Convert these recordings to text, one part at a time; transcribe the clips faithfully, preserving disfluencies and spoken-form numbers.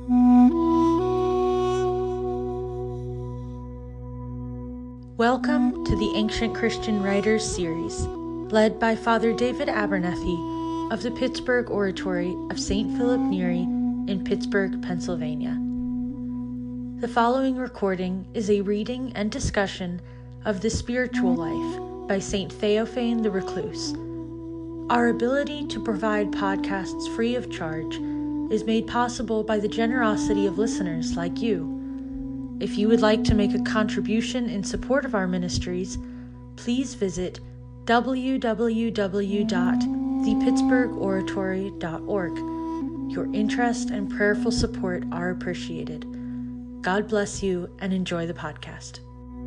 Welcome to the Ancient Christian Writers series, led by Father David Abernethy of the Pittsburgh Oratory of Saint Philip Neri in Pittsburgh, Pennsylvania. The following recording is a reading and discussion of The Spiritual Life by Saint Theophane the Recluse. Our ability to provide podcasts free of charge is made possible by the generosity of listeners like you. If you would like to make a contribution in support of our ministries, please visit w w w dot the pittsburgh oratory dot org. Your interest and prayerful support are appreciated. God bless you and enjoy the podcast.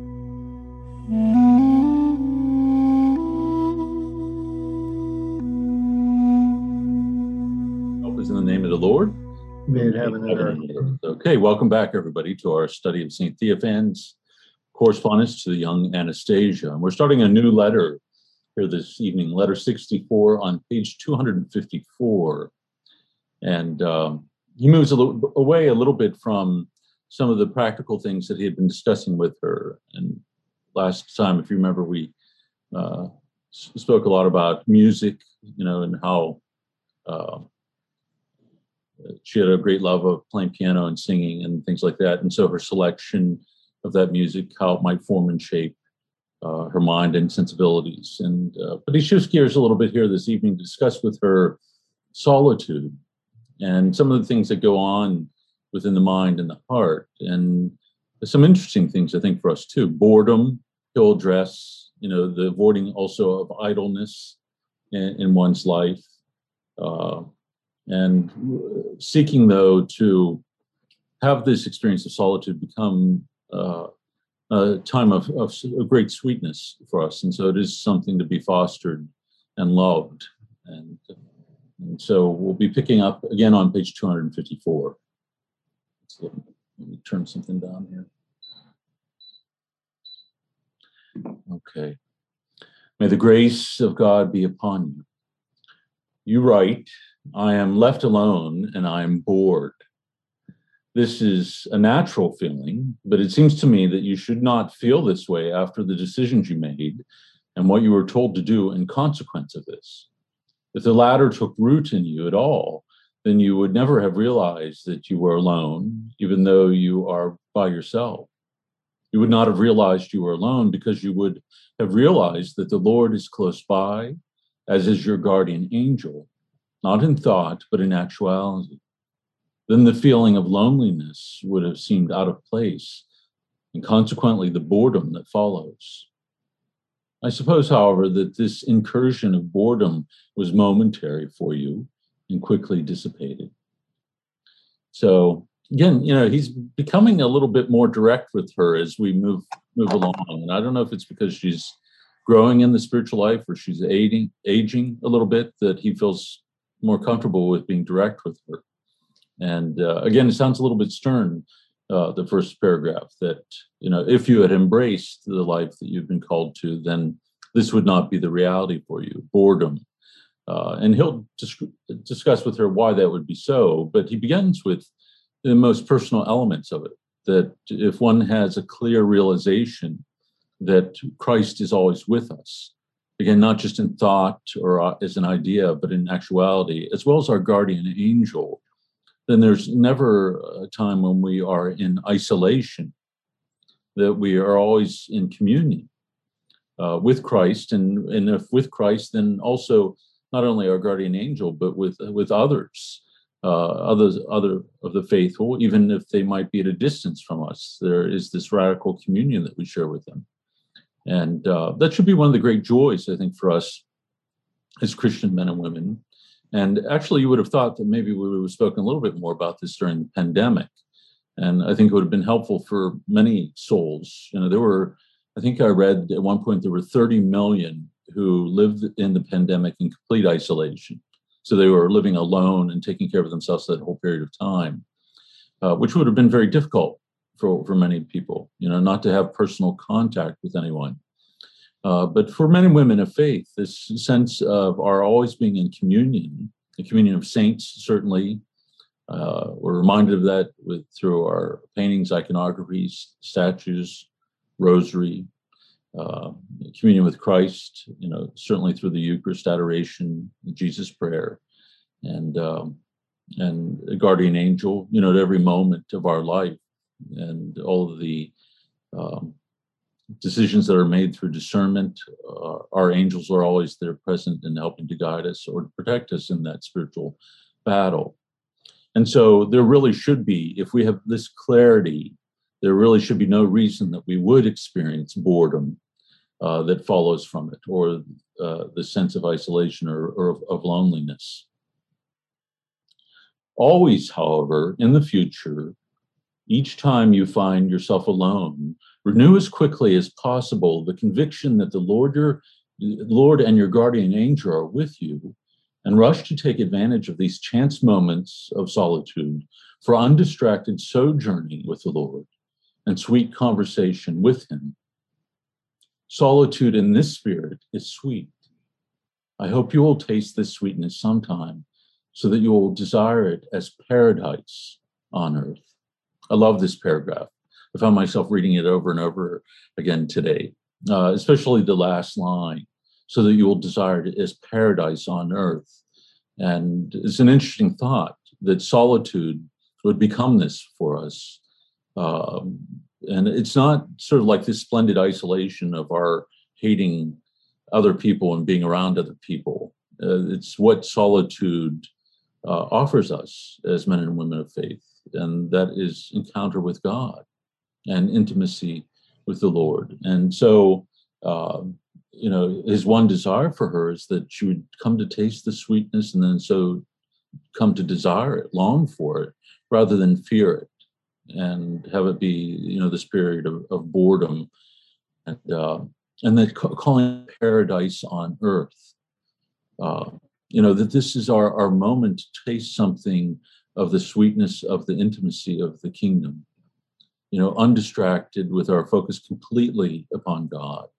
Help is in the name of the Lord. Made heaven and earth. Okay, welcome back, everybody, to our study of Saint Theophane's correspondence to the young Anastasia. And we're starting a new letter here this evening, letter sixty-four on page two hundred fifty-four. And um, he moves a little, away a little bit from some of the practical things that he had been discussing with her. And last time, if you remember, we uh, spoke a lot about music, you know, and how uh, she had a great love of playing piano and singing and things like that. And so her selection of that music, how it might form and shape uh, her mind and sensibilities. And uh, but he shifts gears a little bit here this evening to discuss with her solitude and some of the things that go on within the mind and the heart. And some interesting things, I think, for us too. Boredom, he'll address, you know, the avoiding also of idleness in, in one's life. Uh, And seeking, though, to have this experience of solitude become uh, a time of, of great sweetness for us. And so it is something to be fostered and loved. And, and so we'll be picking up again on page two hundred fifty-four. So let me turn something down here. Okay. May the grace of God be upon you. You write, I am left alone and I am bored. This is a natural feeling, but it seems to me that you should not feel this way after the decisions you made and what you were told to do in consequence of this. If the latter took root in you at all, then you would never have realized that you were alone, even though you are by yourself. You would not have realized you were alone because you would have realized that the Lord is close by, as is your guardian angel, not in thought, but in actuality. Then the feeling of loneliness would have seemed out of place, and consequently the boredom that follows. I suppose, however, that this incursion of boredom was momentary for you and quickly dissipated. So again, you know, he's becoming a little bit more direct with her as we move move along. And I don't know if it's because she's growing in the spiritual life or she's aging, aging a little bit, that he feels more comfortable with being direct with her. And uh, again, it sounds a little bit stern, uh, the first paragraph, that, you know, if you had embraced the life that you've been called to, then this would not be the reality for you, boredom. Uh, and he'll dis- discuss with her why that would be so, but he begins with the most personal elements of it, that if one has a clear realization that Christ is always with us, again, not just in thought or as an idea, but in actuality, as well as our guardian angel, then there's never a time when we are in isolation, that we are always in communion uh, with Christ. And, and if with Christ, then also not only our guardian angel, but with, with others, uh, others, other of the faithful, even if they might be at a distance from us. There is this radical communion that we share with them. And uh, that should be one of the great joys, I think, for us as Christian men and women. And actually, you would have thought that maybe we would have spoken a little bit more about this during the pandemic. And I think it would have been helpful for many souls. You know, there were, I think I read at one point, there were thirty million who lived in the pandemic in complete isolation. So they were living alone and taking care of themselves that whole period of time, uh, which would have been very difficult for, for many people, you know, not to have personal contact with anyone. Uh, but for men and women of faith, this sense of our always being in communion, the communion of saints, certainly, Uh, we're reminded of that with through our paintings, iconographies, statues, rosary, uh, communion with Christ, you know, certainly through the Eucharist, adoration, the Jesus prayer, and um, and a guardian angel, you know, at every moment of our life, and all of the um, decisions that are made through discernment. Uh, our angels are always there present and helping to guide us or to protect us in that spiritual battle. And so there really should be, if we have this clarity, there really should be no reason that we would experience boredom uh, that follows from it, or uh, the sense of isolation or, or of, of loneliness. Always, however, in the future, each time you find yourself alone, renew as quickly as possible the conviction that the Lord, your Lord and your guardian angel are with you, and rush to take advantage of these chance moments of solitude for undistracted sojourning with the Lord and sweet conversation with him. Solitude in this spirit is sweet. I hope you will taste this sweetness sometime so that you will desire it as paradise on earth. I love this paragraph. I found myself reading it over and over again today, uh, especially the last line, so that you will desire it as paradise on earth. And it's an interesting thought that solitude would become this for us. Um, and it's not sort of like this splendid isolation of our hating other people and being around other people. Uh, it's what solitude uh, offers us as men and women of faith, and that is encounter with God and intimacy with the Lord. And so, uh, you know, his one desire for her is that she would come to taste the sweetness and then so come to desire it, long for it, rather than fear it and have it be, you know, this period of, of boredom and uh, and then ca- calling it paradise on earth. Uh, you know, that this is our, our moment to taste something of the sweetness of the intimacy of the kingdom, you know, undistracted with our focus completely upon God.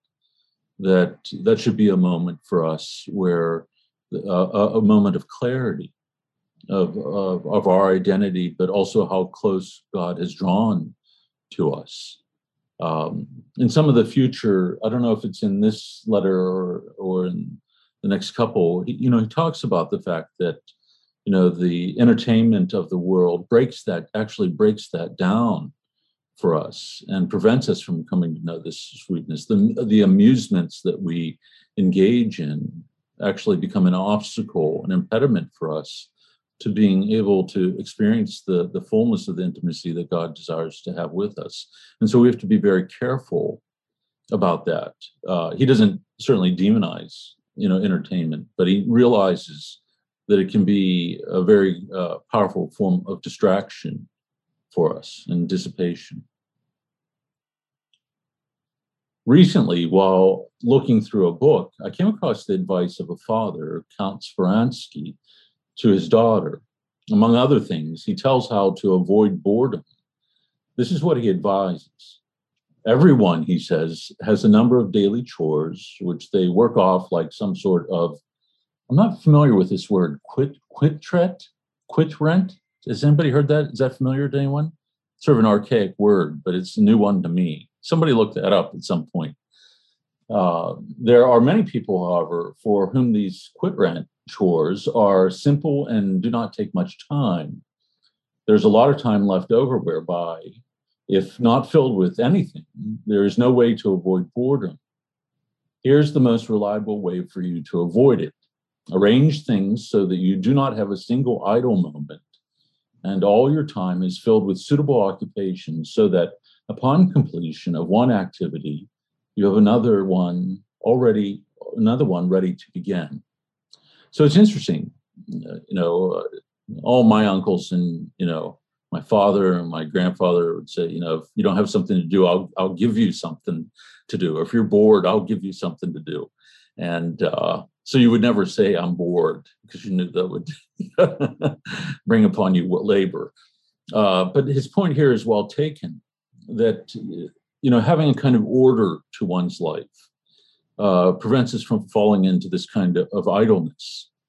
That that should be a moment for us where uh, a, a moment of clarity of, of of our identity, but also how close God has drawn to us. Um, in some of the future, I don't know if it's in this letter or or in the next couple, he, you know, he talks about the fact that, you know, the entertainment of the world breaks that, actually breaks that down for us and prevents us from coming to know this sweetness. The, the amusements that we engage in actually become an obstacle, an impediment for us to being able to experience the, the fullness of the intimacy that God desires to have with us. And so we have to be very careful about that. Uh, he doesn't certainly demonize, you know, entertainment, but he realizes that it can be a very uh, powerful form of distraction for us and dissipation. Recently, while looking through a book, I came across the advice of a father, Count Speransky, to his daughter. Among other things, he tells how to avoid boredom. This is what he advises. Everyone, he says, has a number of daily chores which they work off like some sort of, I'm not familiar with this word, quit, quit tret, quit rent. Has anybody heard that? Is that familiar to anyone? Sort of an archaic word, but it's a new one to me. Somebody looked that up at some point. Uh, there are many people, however, for whom these quit rent chores are simple and do not take much time. There's a lot of time left over whereby, if not filled with anything, there is no way to avoid boredom. Here's the most reliable way for you to avoid it. Arrange things so that you do not have a single idle moment, and all your time is filled with suitable occupations so that upon completion of one activity, you have another one already, another one ready to begin. So it's interesting, uh, you know, uh, all my uncles and, you know, my father and my grandfather would say, you know, if you don't have something to do, I'll, I'll give you something to do. Or if you're bored, I'll give you something to do. And uh, so you would never say, I'm bored, because you knew that would bring upon you labor. Uh, but his point here is well taken, that, you know, having a kind of order to one's life uh, prevents us from falling into this kind of, of idleness.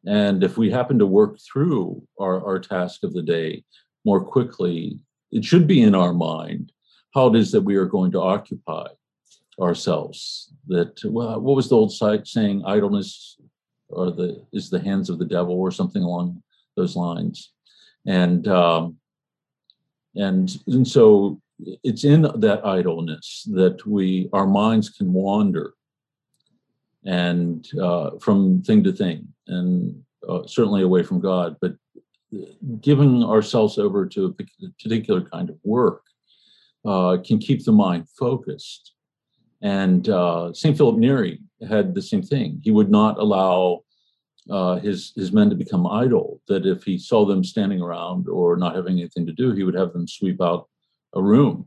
And if we happen to work through our, our task of the day more quickly, it should be in our mind how it is that we are going to occupy ourselves. That, well, what was the old saying? Idleness or the is the hands of the devil, or something along those lines. And um, and and so it's in that idleness that we our minds can wander and uh, from thing to thing, and uh, certainly away from God. But giving ourselves over to a particular kind of work uh, can keep the mind focused. And uh, Saint Philip Neri had the same thing. He would not allow uh, his his men to become idle. That if he saw them standing around or not having anything to do, he would have them sweep out a room.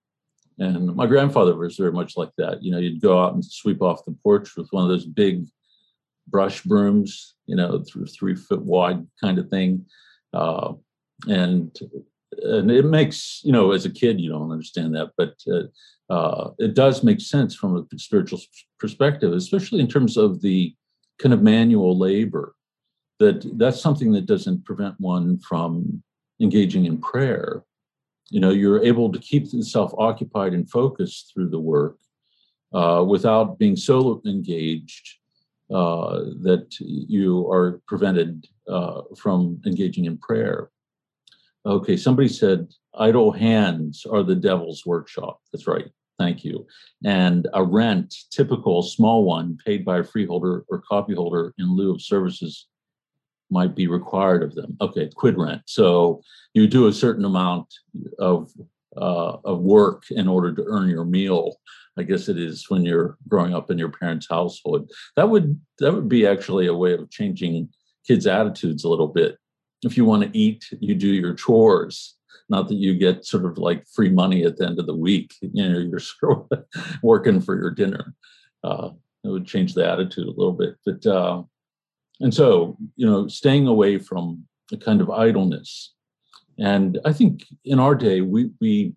And my grandfather was very much like that. You know, you'd go out and sweep off the porch with one of those big brush brooms, you know, through three foot wide kind of thing. Uh, and and it makes, you know, as a kid, you don't understand that, but uh, uh, it does make sense from a spiritual perspective, especially in terms of the kind of manual labor. That that's something that doesn't prevent one from engaging in prayer. You know, you're able to keep yourself occupied and focused through the work uh, without being so engaged uh, that you are prevented uh, from engaging in prayer. Okay, somebody said, idle hands are the devil's workshop. That's right. Thank you. And a rent, typical small one, paid by a freeholder or copyholder in lieu of services might be required of them. Okay, quid rent. So you do a certain amount of uh, of work in order to earn your meal. I guess it is when you're growing up in your parents' household. That would that would be actually a way of changing kids' attitudes a little bit. If you want to eat, you do your chores. Not that you get sort of like free money at the end of the week. You know, you're sort of working for your dinner. Uh, it would change the attitude a little bit. But uh, and so, you know, staying away from a kind of idleness. And I think in our day, we we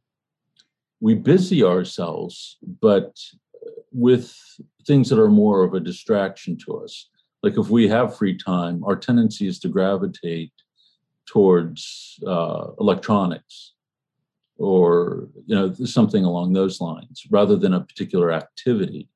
we busy ourselves, but with things that are more of a distraction to us. Like if we have free time, our tendency is to gravitate towards uh, electronics or, you know, something along those lines, rather than a particular activity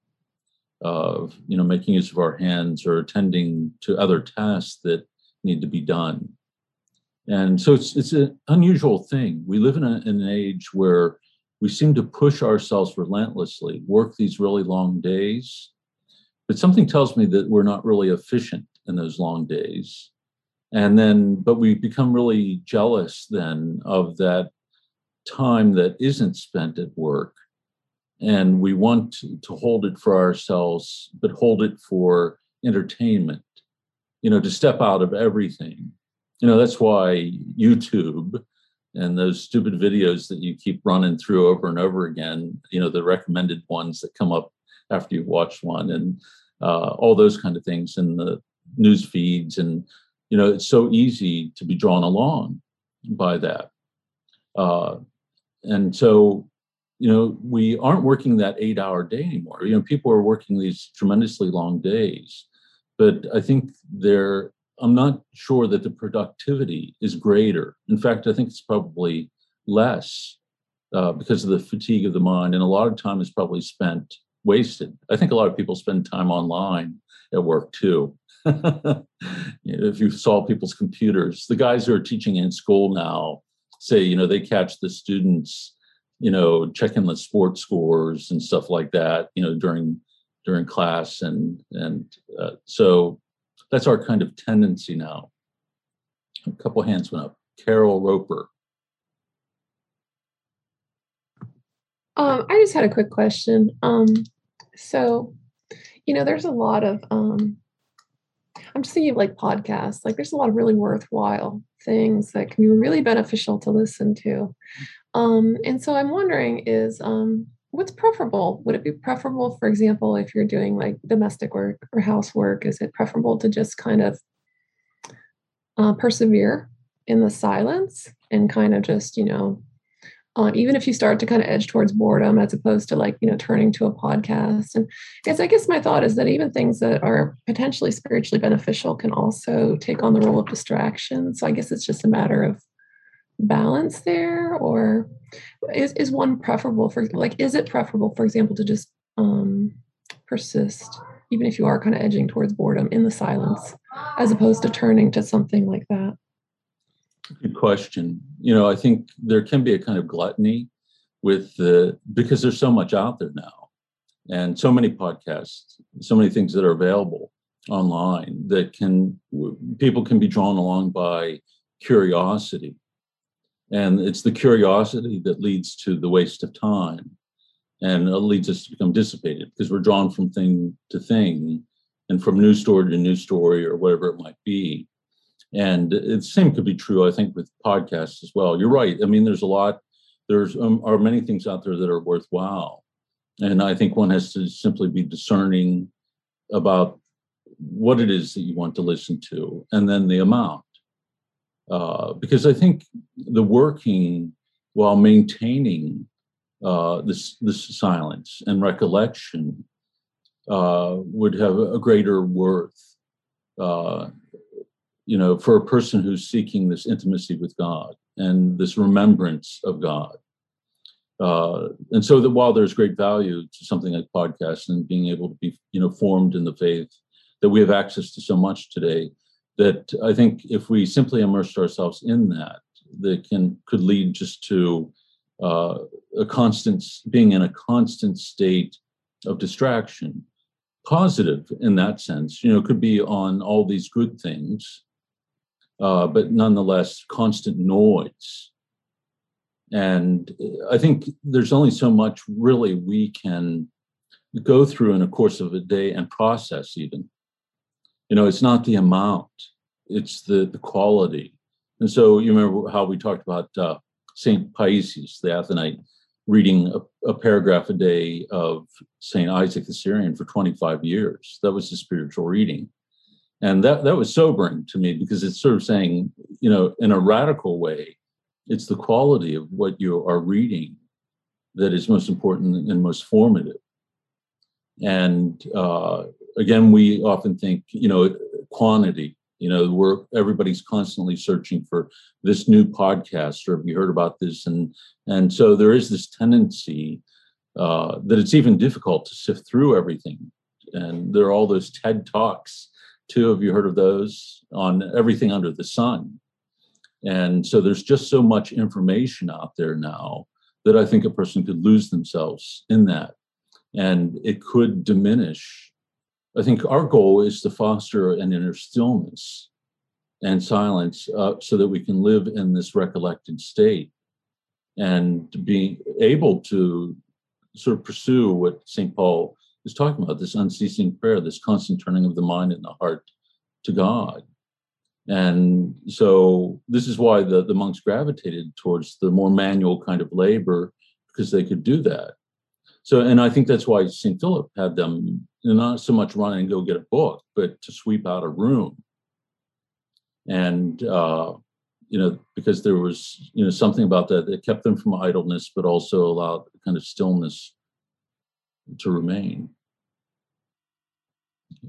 of, you know, making use of our hands or attending to other tasks that need to be done. And so it's it's an unusual thing. We live in, a, in an age where we seem to push ourselves relentlessly, work these really long days, but something tells me that we're not really efficient in those long days. And then, but we become really jealous then of that time that isn't spent at work. And we want to, to hold it for ourselves, but hold it for entertainment, you know, to step out of everything. You know, that's why YouTube and those stupid videos that you keep running through over and over again, you know, the recommended ones that come up after you've watched one, and uh, all those kind of things, and the news feeds. And, you know, it's so easy to be drawn along by that. Uh, and so, you know, we aren't working that eight hour day anymore. You know, people are working these tremendously long days, but I think they're, I'm not sure that the productivity is greater. In fact, I think it's probably less uh, because of the fatigue of the mind. And a lot of time is probably spent wasted. I think a lot of people spend time online at work too. If you saw people's computers, the guys who are teaching in school now say, you know, they catch the students, you know, checking the sports scores and stuff like that, you know, during during class. And, and uh, so that's our kind of tendency now. A couple of hands went up. Carol Roper. Um, I just had a quick question. Um, so, you know, there's a lot of, um, I'm just thinking of like podcasts, like there's a lot of really worthwhile things that can be really beneficial to listen to. Um, and so I'm wondering is, um, what's preferable? Would it be preferable, for example, if you're doing like domestic work or housework, is it preferable to just kind of uh, persevere in the silence and kind of just, you know, Um, even if you start to kind of edge towards boredom as opposed to like, you know, turning to a podcast. And it's, I guess my thought is that even things that are potentially spiritually beneficial can also take on the role of distraction. So I guess it's just a matter of balance there, or is, is one preferable for, like, is it preferable, for example, to just um, persist, even if you are kind of edging towards boredom in the silence, as opposed to turning to something like that? Good question. You know, I think there can be a kind of gluttony with the, because there's so much out there now and so many podcasts, so many things that are available online that can, people can be drawn along by curiosity. And it's the curiosity that leads to the waste of time, and it leads us to become dissipated because we're drawn from thing to thing and from news story to news story or whatever it might be. And the same could be true, I think, with podcasts as well. You're right. I mean, there's a lot, there's um, are many things out there that are worthwhile. And I think one has to simply be discerning about what it is that you want to listen to, and then the amount. Uh, because I think the working while maintaining uh, this, this silence and recollection uh, would have a greater worth. Uh, you know, for a person who's seeking this intimacy with God and this remembrance of God. Uh, and so that while there's great value to something like podcasts and being able to be, you know, formed in the faith, that we have access to so much today, that I think if we simply immerse ourselves in that, that can, could lead just to uh, a constant, being in a constant state of distraction. Positive in that sense, you know, could be on all these good things, Uh, but nonetheless, constant noise. And I think there's only so much really we can go through in a course of a day and process even. You know, it's not the amount, it's the, the quality. And so you remember how we talked about uh, Saint Paisius, the Athonite, reading a, a paragraph a day of Saint Isaac the Syrian for twenty-five years. That was the spiritual reading. And that, that was sobering to me because it's sort of saying, you know, in a radical way, it's the quality of what you are reading that is most important and most formative. And uh, again, we often think, you know, quantity, you know, we're, everybody's constantly searching for this new podcast, or have you heard about this? And, and so there is this tendency uh, that it's even difficult to sift through everything. And there are all those TED Talks. Two, have you heard of those, on everything under the sun? And so there's just so much information out there now that I think a person could lose themselves in that. And it could diminish. I think our goal is to foster an inner stillness and silence uh, so that we can live in this recollected state and be able to sort of pursue what Saint Paul is talking about, this unceasing prayer, this constant turning of the mind and the heart to God. And so this is why the, the monks gravitated towards the more manual kind of labor, because they could do that. So, and I think that's why Saint Philip had them, you know, not so much run and go get a book, but to sweep out a room. And, uh, you know, because there was, you know, something about that that kept them from idleness, but also allowed kind of stillness to remain. Okay.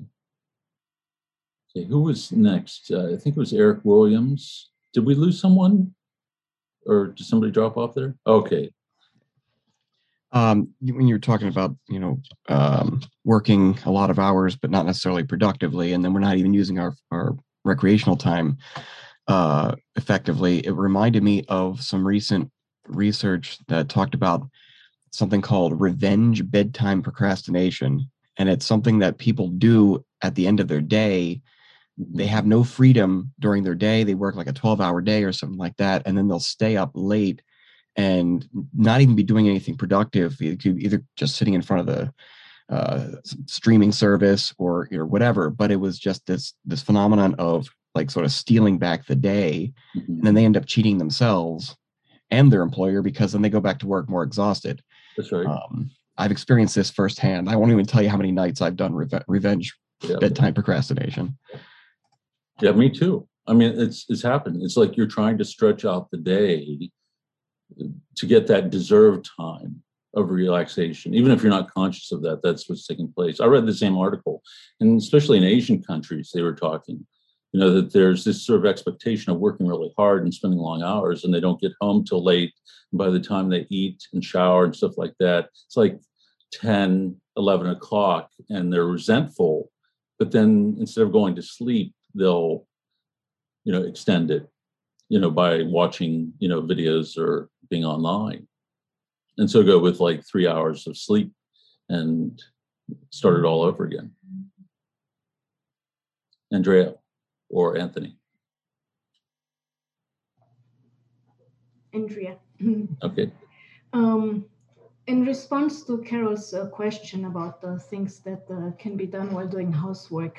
Okay, who was next? Uh, I think it was Eric Williams. Did we lose someone? Or did somebody drop off there? Okay. Um, when you're talking about, you know, um, working a lot of hours, but not necessarily productively, and then we're not even using our, our recreational time uh, effectively, it reminded me of some recent research that talked about something called revenge bedtime procrastination. And it's something that people do at the end of their day. They have no freedom during their day. They work like a twelve hour day or something like that. And then they'll stay up late and not even be doing anything productive. You could either just sitting in front of the uh, streaming service or, or whatever. But it was just this, this phenomenon of like sort of stealing back the day. Mm-hmm. And then they end up cheating themselves and their employer, because then they go back to work more exhausted. That's right. Um, I've experienced this firsthand. I won't even tell you how many nights I've done re- revenge yeah. bedtime procrastination. Yeah, me too. I mean, it's it's happened. It's like you're trying to stretch out the day to get that deserved time of relaxation, even if you're not conscious of that, that's what's taking place. I read the same article, and especially in Asian countries, they were talking, you know, that there's this sort of expectation of working really hard and spending long hours, and they don't get home till late. And by the time they eat and shower and stuff like that, it's like ten, eleven o'clock, and they're resentful. But then instead of going to sleep, they'll, you know, extend it, you know, by watching, you know, videos or being online. And so go with like three hours of sleep and start it all over again. Andrea or Anthony? Andrea. Okay. Um, in response to Carol's uh, question about the things that uh, can be done while doing housework,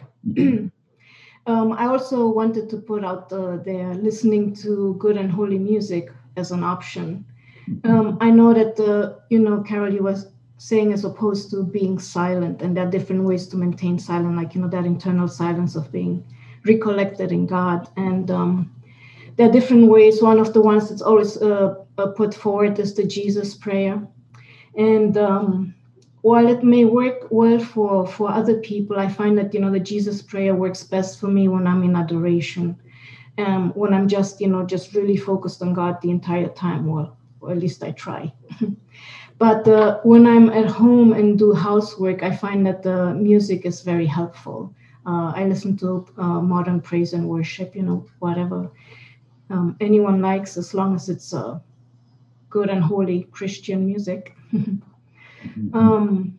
um, I also wanted to put out uh, there listening to good and holy music as an option. Um, I know that, uh, you know, Carol, you was saying as opposed to being silent, and there are different ways to maintain silence, like, you know, that internal silence of being recollected in God. And um, there are different ways. One of the ones that's always uh, uh, put forward is the Jesus prayer. And um, while it may work well for, for other people, I find that, you know, the Jesus prayer works best for me when I'm in adoration, um, when I'm just, you know, just really focused on God the entire time. Well, or at least I try. But uh, when I'm at home and do housework, I find that the music is very helpful. Uh, I listen to uh, modern praise and worship, you know, whatever um, anyone likes, as long as it's uh, good and holy Christian music. um,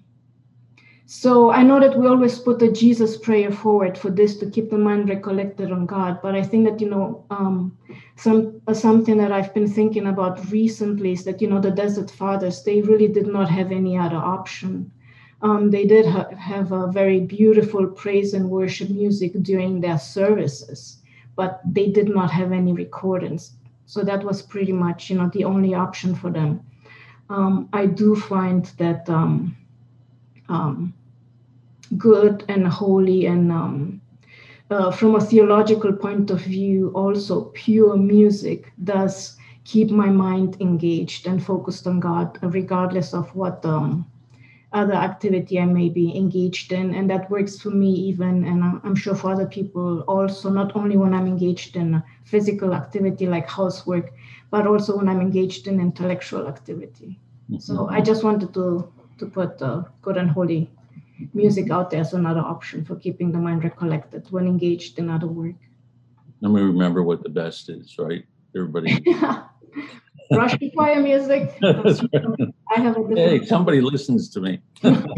so I know that we always put the Jesus prayer forward for this to keep the mind recollected on God. But I think that, you know, um, some uh, something that I've been thinking about recently is that, you know, the Desert Fathers, they really did not have any other option. Um, they did ha- have a very beautiful praise and worship music during their services, but they did not have any recordings. So that was pretty much, you know, the only option for them. Um, I do find that um, um, good and holy and um, uh, from a theological point of view, also pure music does keep my mind engaged and focused on God, regardless of what um, other activity I may be engaged in. And that works for me even, and I'm sure for other people also, not only when I'm engaged in physical activity like housework, but also when I'm engaged in intellectual activity. Mm-hmm. So I just wanted to, to put uh, good and holy music out there as another option for keeping the mind recollected when engaged in other work. And we remember what the best is, right? Everybody. Russian choir music. That's right. I have a different. Hey, somebody listens to me.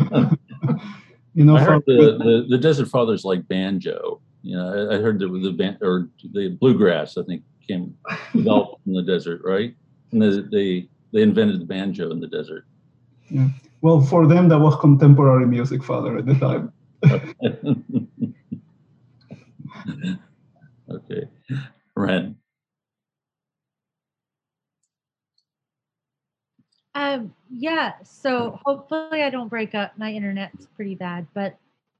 You know, I heard from, the, the, the Desert Fathers like banjo. You know, I, I heard that the band or the bluegrass, I think, came developed in the desert, right? And they, they they invented the banjo in the desert. yeah. Well, for them, that was contemporary music, Father, at the time. Okay, Ren. Um, yeah, so hopefully I don't break up. My internet's pretty bad, but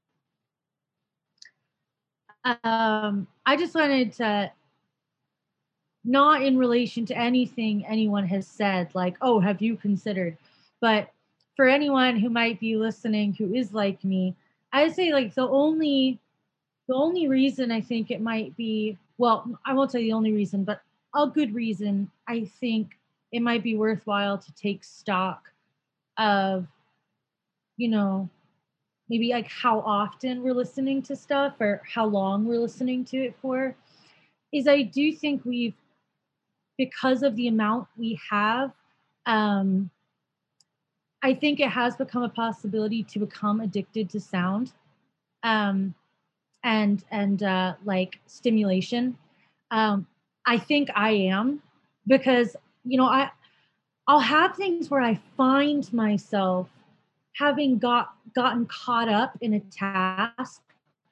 um, I just wanted to, not in relation to anything anyone has said, like, oh, have you considered? But for anyone who might be listening who is like me, I'd say like the only, the only reason I think it might be, well, I won't say the only reason, but a good reason I think it might be worthwhile to take stock of, you know, maybe like how often we're listening to stuff or how long we're listening to it for, is I do think we've, because of the amount we have, um, I think it has become a possibility to become addicted to sound um, and, and uh, like stimulation. Um, I think I am, because, you know, I, I'll have things where I find myself having got gotten caught up in a task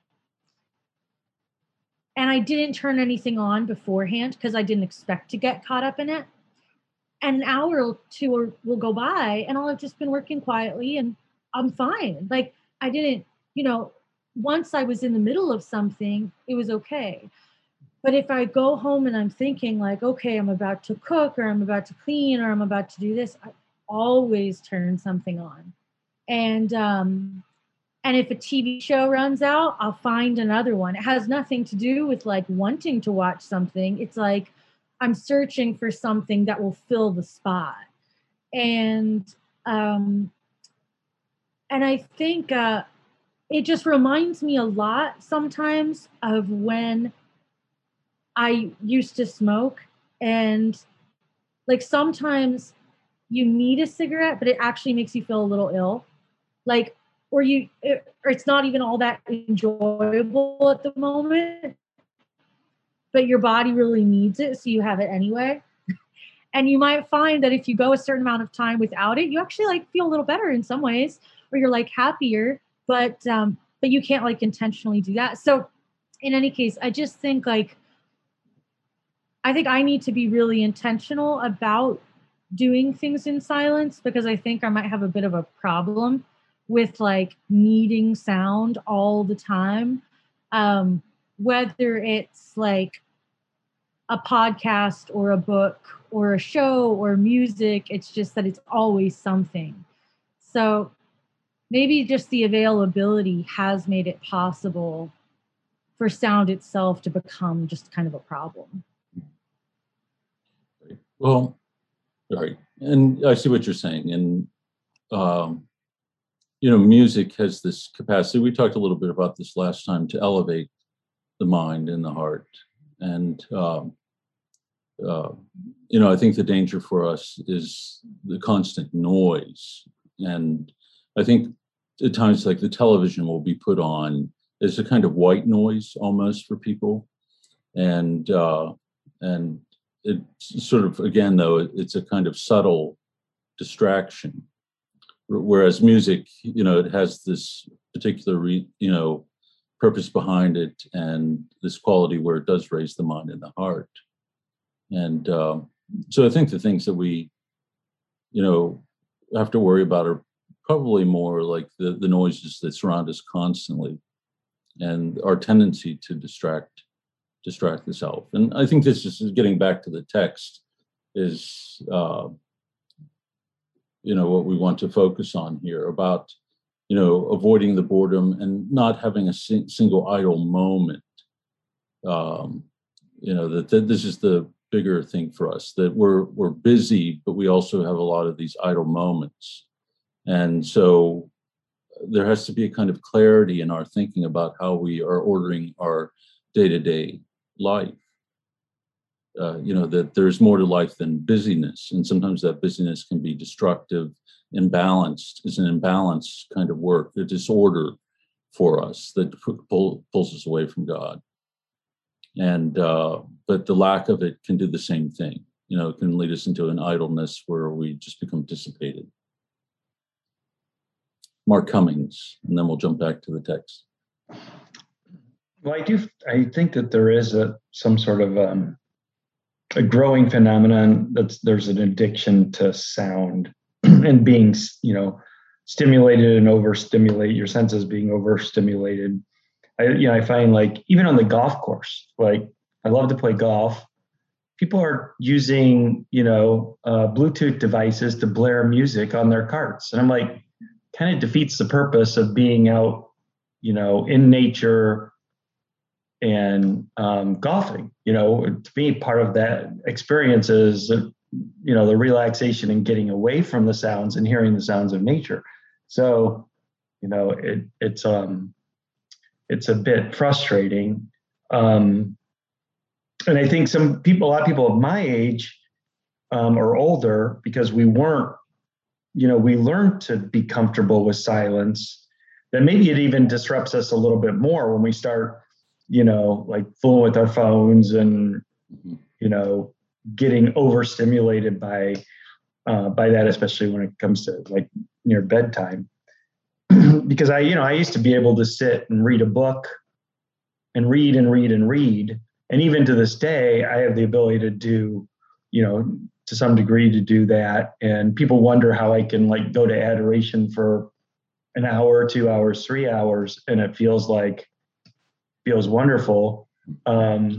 and I didn't turn anything on beforehand because I didn't expect to get caught up in it. And an hour or two will go by and I'll have just been working quietly and I'm fine. Like I didn't, you know, once I was in the middle of something, it was okay. But if I go home and I'm thinking like, okay, I'm about to cook or I'm about to clean or I'm about to do this, I always turn something on. And um, and if a T V show runs out, I'll find another one. It has nothing to do with like wanting to watch something. It's like I'm searching for something that will fill the spot. And um, and I think uh, it just reminds me a lot sometimes of when I used to smoke, and like sometimes you need a cigarette, but it actually makes you feel a little ill. Like, or you, it, or it's not even all that enjoyable at the moment, but your body really needs it, so you have it anyway. And you might find that if you go a certain amount of time without it, you actually like feel a little better in some ways, or you're like happier, but um, but you can't like intentionally do that. So in any case, I just think like, I think I need to be really intentional about doing things in silence, because I think I might have a bit of a problem with like needing sound all the time. Um, whether it's like a podcast or a book or a show or music, it's just that it's always something. So maybe just the availability has made it possible for sound itself to become just kind of a problem. Well, right. And I see what you're saying. And, um, you know, music has this capacity. We talked a little bit about this last time, to elevate the mind and the heart. And, um, uh, you know, I think the danger for us is the constant noise. And I think at times like the television will be put on as a kind of white noise almost for people. And, uh, and, it's sort of, again, though, it's a kind of subtle distraction. Whereas music, you know, it has this particular, re, you know, purpose behind it, and this quality where it does raise the mind and the heart. And uh, so I think the things that we, you know, have to worry about are probably more like the, the noises that surround us constantly, and our tendency to distract distract the self. And I think this is getting back to the text, is uh, you know, what we want to focus on here about, you know, avoiding the boredom and not having a sing- single idle moment. Um, you know, that, that this is the bigger thing for us, that we're we're busy, but we also have a lot of these idle moments. And so there has to be a kind of clarity in our thinking about how we are ordering our day-to-day life. Uh, you know, that there's more to life than busyness. And sometimes that busyness can be destructive. Imbalanced is an imbalance kind of work, a disorder for us that pull, pulls us away from God. And, uh, but the lack of it can do the same thing. You know, it can lead us into an idleness where we just become dissipated. Mark Cummings, and then we'll jump back to the text. Well, I do. I think that there is a some sort of um, a growing phenomenon that's there's an addiction to sound and being, you know, stimulated and overstimulated. Your senses being overstimulated. I, you know, I find like even on the golf course, like I love to play golf. People are using, you know, uh, Bluetooth devices to blare music on their carts, and I'm like, kind of defeats the purpose of being out, you know, in nature and um, golfing. You know, to me, part of that experience is, you know, the relaxation and getting away from the sounds and hearing the sounds of nature. So, you know, it, it's um, it's a bit frustrating. Um, and I think some people, a lot of people of my age um, or older, because we weren't, you know, we learned to be comfortable with silence, then maybe it even disrupts us a little bit more when we start, you know, like fooling with our phones and, you know, getting overstimulated by, uh, by that, especially when it comes to like near bedtime. Because I, you know, I used to be able to sit and read a book and read and read and read. And even to this day, I have the ability to do, you know, to some degree to do that. And people wonder how I can like go to adoration for an hour, two hours, three hours. And it feels like, feels wonderful. Um,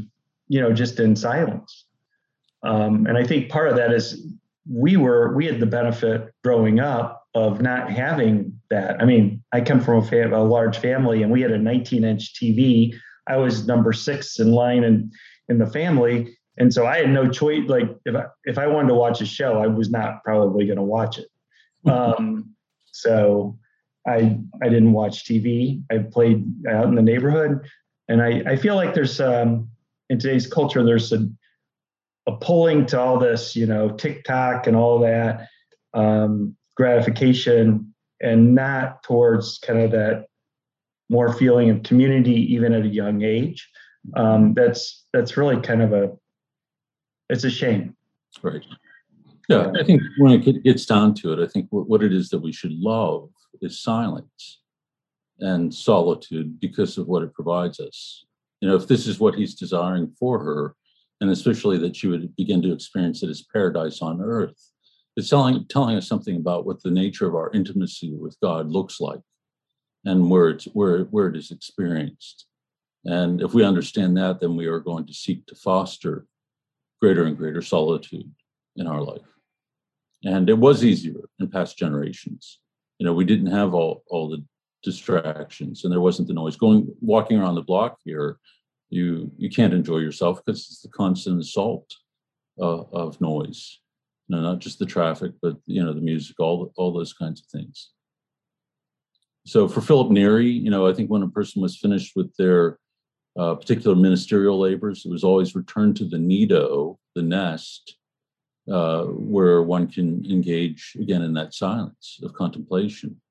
you know, just in silence. Um, and I think part of that is we were, we had the benefit growing up of not having that. I mean, I come from a, fam- a large family, and we had a nineteen inch T V. I was number six in line in, in the family. And so I had no choice. Like if I, if I wanted to watch a show, I was not probably going to watch it. Um, so I, I didn't watch T V. I played out in the neighborhood. And I, I feel like there's, um, in today's culture, there's a, a pulling to all this, you know, TikTok and all that, um, gratification, and not towards kind of that more feeling of community, even at a young age. Um, that's, that's really kind of a, it's a shame. Right. Yeah, I think when it gets down to it, I think what it is that we should love is silence and solitude because of what it provides us. You know, if this is what he's desiring for her, and especially that she would begin to experience it as paradise on earth, it's telling, telling us something about what the nature of our intimacy with God looks like and where it's where, where it is experienced. And if we understand that, then we are going to seek to foster greater and greater solitude in our life. And it was easier in past generations. You know, we didn't have all, all the distractions, and there wasn't the noise. Going, walking around the block here, you you can't enjoy yourself because it's the constant assault uh, of noise. You know, not just the traffic, but, you know, the music, all, all those kinds of things. So for Philip Neri, you know, I think when a person was finished with their uh, particular ministerial labors, it was always returned to the nido, the nest, uh, where one can engage again in that silence of contemplation.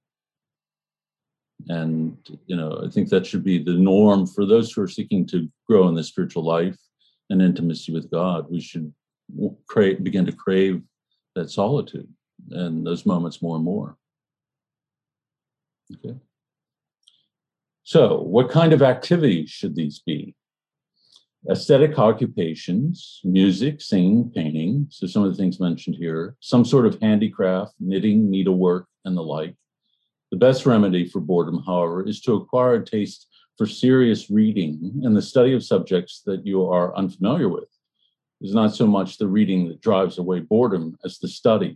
And, you know, I think that should be the norm for those who are seeking to grow in the spiritual life and intimacy with God. We should crave, begin to crave that solitude and those moments more and more. Okay. So what kind of activities should these be? Aesthetic occupations, music, singing, painting. So some of the things mentioned here, some sort of handicraft, knitting, needlework, and the like. The best remedy for boredom, however, is to acquire a taste for serious reading and the study of subjects that you are unfamiliar with. It's not so much the reading that drives away boredom as the study.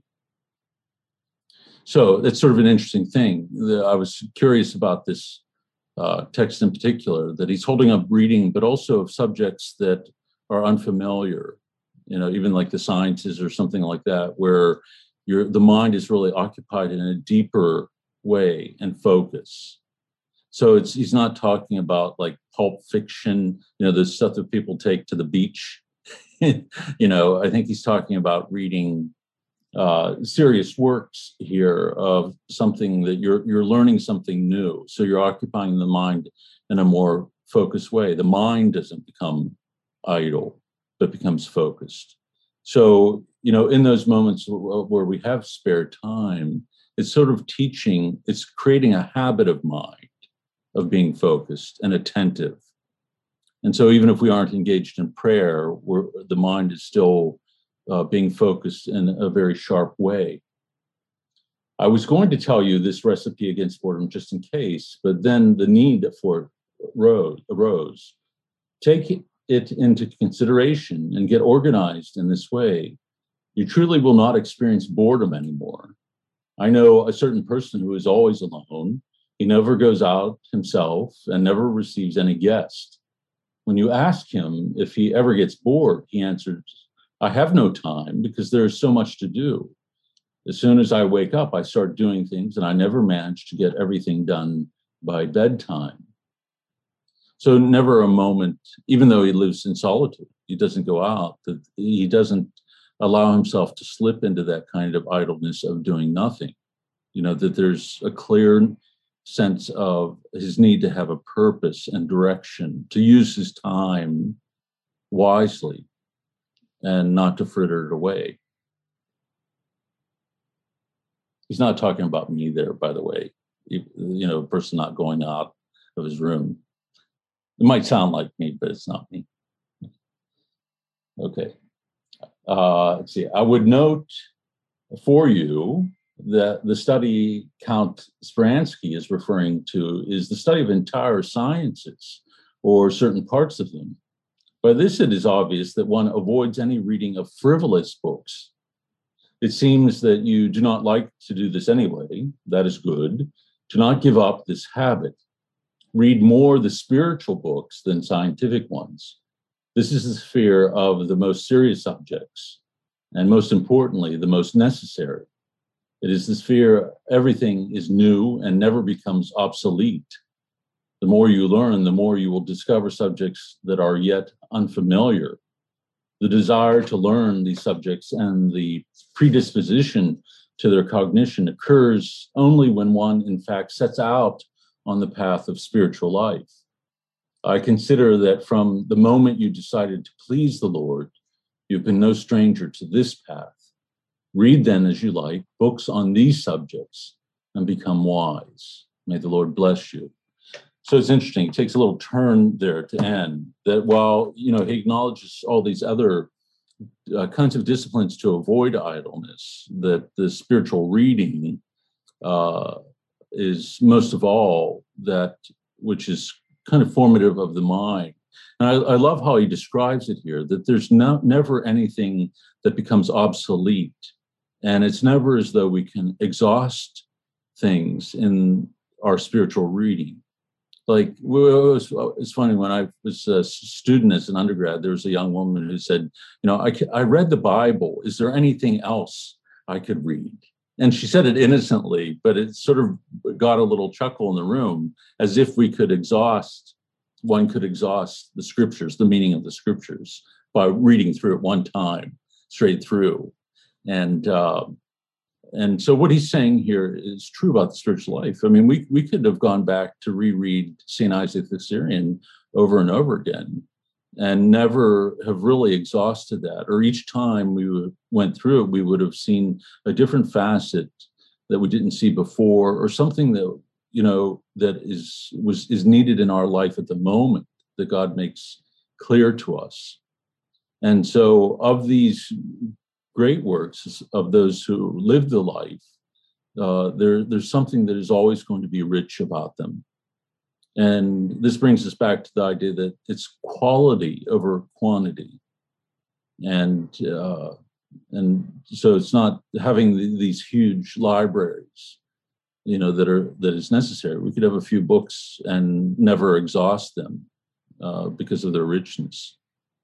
So that's sort of an interesting thing. I was curious about this uh, text in particular, that he's holding up reading, but also of subjects that are unfamiliar, you know, even like the sciences or something like that, where your the mind is really occupied in a deeper way and focus. So it's he's not talking about like pulp fiction, you know, the stuff that people take to the beach. You know, I think he's talking about reading uh, serious works here of something that you're you're learning something new. So you're occupying the mind in a more focused way. The mind doesn't become idle, but becomes focused. So, you know, in those moments where we have spare time, it's sort of teaching, it's creating a habit of mind of being focused and attentive. And so even if we aren't engaged in prayer, we're, the mind is still uh, being focused in a very sharp way. I was going to tell you this recipe against boredom just in case, but then the need for it arose. arose. Take it into consideration and get organized in this way. You truly will not experience boredom anymore. I know a certain person who is always alone. He never goes out himself and never receives any guest. When you ask him if he ever gets bored, he answers, I have no time because there's so much to do. As soon as I wake up, I start doing things and I never manage to get everything done by bedtime. So never a moment, even though he lives in solitude, he doesn't go out, he doesn't allow himself to slip into that kind of idleness of doing nothing. You know, that there's a clear sense of his need to have a purpose and direction, to use his time wisely and not to fritter it away. He's not talking about me there, by the way. You know, a person not going out of his room. It might sound like me, but it's not me. Okay. Uh, let's see. I would note for you that the study Count Speransky is referring to is the study of entire sciences or certain parts of them. By this, it is obvious that one avoids any reading of frivolous books. It seems that you do not like to do this anyway. That is good. Do not give up this habit. Read more the spiritual books than scientific ones. This is the sphere of the most serious subjects, and most importantly, the most necessary. It is the sphere everything is new and never becomes obsolete. The more you learn, the more you will discover subjects that are yet unfamiliar. The desire to learn these subjects and the predisposition to their cognition occurs only when one, in fact, sets out on the path of spiritual life. I consider that from the moment you decided to please the Lord, you've been no stranger to this path. Read then, as you like, books on these subjects and become wise. May the Lord bless you. So it's interesting. It takes a little turn there to end. That while, you know, he acknowledges all these other uh, kinds of disciplines to avoid idleness, that the spiritual reading uh, is most of all that which is kind of formative of the mind. And I, I love how he describes it here, that there's no, never anything that becomes obsolete. And it's never as though we can exhaust things in our spiritual reading. Like, well, it was, it's funny, when I was a student as an undergrad, there was a young woman who said, you know, I, I read the Bible. Is there anything else I could read? And she said it innocently, but it sort of got a little chuckle in the room, as if we could exhaust, one could exhaust the scriptures, the meaning of the scriptures, by reading through it one time, straight through. And uh, and so what he's saying here is true about the spiritual life. I mean, we we could have gone back to reread Saint Isaac the Syrian over and over again and never have really exhausted that. Or each time we went through it, we would have seen a different facet that we didn't see before, or something that, you know, that is was is needed in our life at the moment that God makes clear to us. And so of these great works of those who live the life, uh, there, there's something that is always going to be rich about them. And this brings us back to the idea that it's quality over quantity. And uh, and so it's not having the, these huge libraries, you know, that are that is necessary. We could have a few books and never exhaust them uh, because of their richness.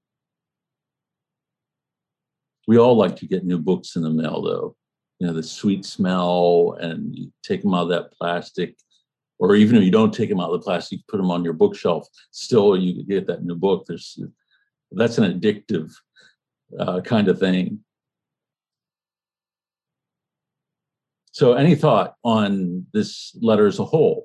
We all like to get new books in the mail, though. You know, the sweet smell, and you take them out of that plastic, or even if you don't take them out of the plastic, you put them on your bookshelf, still you get that new book. There's, that's an addictive uh, kind of thing. So any thought on this letter as a whole?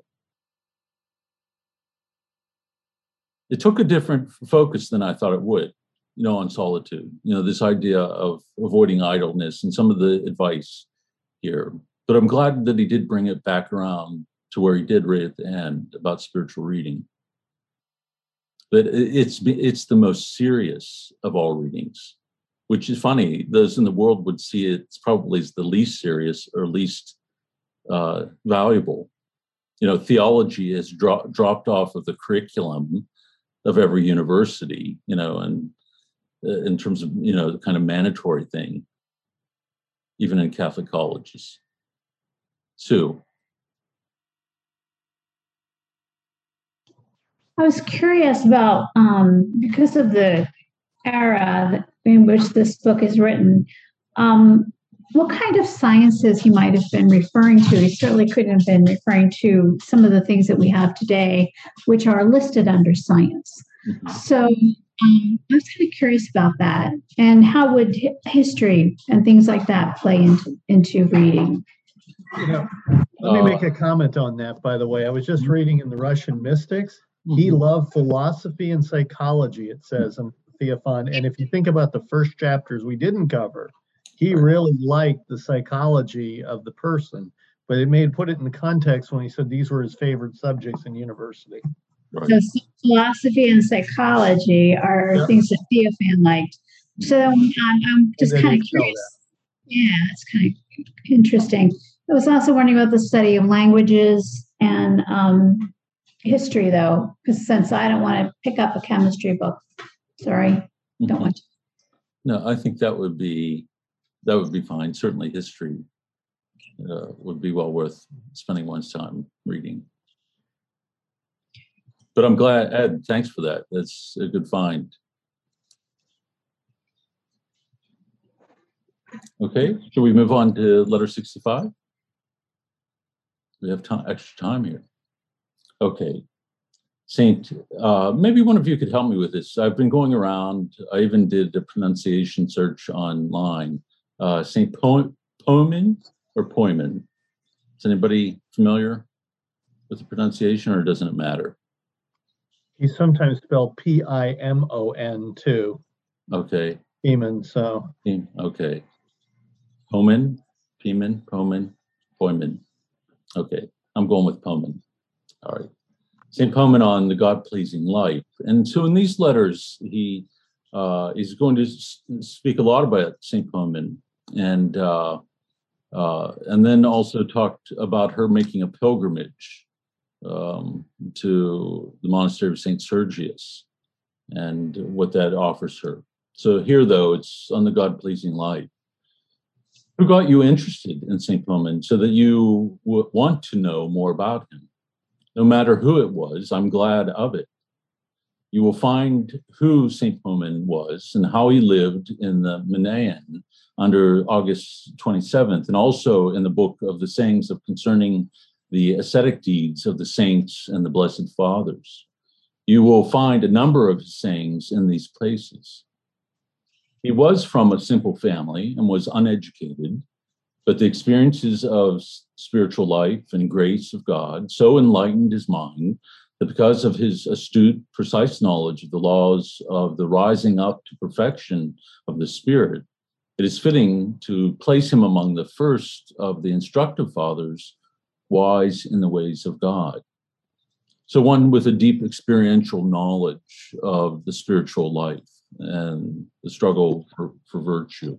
It took a different focus than I thought it would. You know, on solitude, you know, this idea of avoiding idleness and some of the advice here. But I'm glad that he did bring it back around to where he did right at the end about spiritual reading. But it's it's the most serious of all readings, which is funny. Those in the world would see it it's probably as the least serious or least uh, valuable. You know, theology has dro- dropped off of the curriculum of every university, you know, and in terms of, you know, the kind of mandatory thing, even in Catholic colleges. Sue. I was curious about, um, because of the era in which this book is written, um, what kind of sciences he might have been referring to. He certainly couldn't have been referring to some of the things that we have today, which are listed under science. Mm-hmm. So Um, I was kind of curious about that, and how would hi- history and things like that play into into reading? You know, let me make a comment on that. By the way, I was just reading in the Russian Mystics. He loved philosophy and psychology. It says in Theophan, and if you think about the first chapters we didn't cover, he really liked the psychology of the person, but it made put it in the context when he said these were his favorite subjects in university. Right. So philosophy and psychology are yeah. things that Theophan liked. So um, I'm just kind of curious. Yeah, it's kind of interesting. I was also wondering about the study of languages and um, history, though, because since I don't want to pick up a chemistry book Sorry, don't want to. No, I think that would be that would be fine. Certainly, history uh, would be well worth spending one's time reading. But I'm glad, Ed, thanks for that. That's a good find. Okay, shall we move on to letter sixty-five? We have time, extra time here. Okay, Saint, uh, maybe one of you could help me with this. I've been going around, I even did a pronunciation search online. Uh, Saint po Poimen or Poimen? Is anybody familiar with the pronunciation, or doesn't it matter? He's sometimes spelled P I M O N too. Okay. Pieman, so. Okay. Poimen, Pieman, Poimen, Poimen. Okay, I'm going with Poimen. All right. Saint Poimen on the God-pleasing life. And so in these letters, he uh, is going to speak a lot about Saint Poimen, and uh, uh, and then also talked about her making a pilgrimage um, to the monastery of Saint Sergius and what that offers her. So here, though, it's on the God-pleasing life. Who got you interested in Saint Poimen so that you w want to know more about him? No matter who it was, I'm glad of it. You will find who Saint Poimen was and how he lived in the Menaion under August twenty-seventh, and also in the book of the sayings of concerning the ascetic deeds of the saints and the Blessed Fathers. You will find a number of his sayings in these places. He was from a simple family and was uneducated, but the experiences of spiritual life and grace of God so enlightened his mind that because of his astute, precise knowledge of the laws of the rising up to perfection of the Spirit, it is fitting to place him among the first of the instructive fathers, wise in the ways of God. So one with a deep experiential knowledge of the spiritual life and the struggle for, for virtue.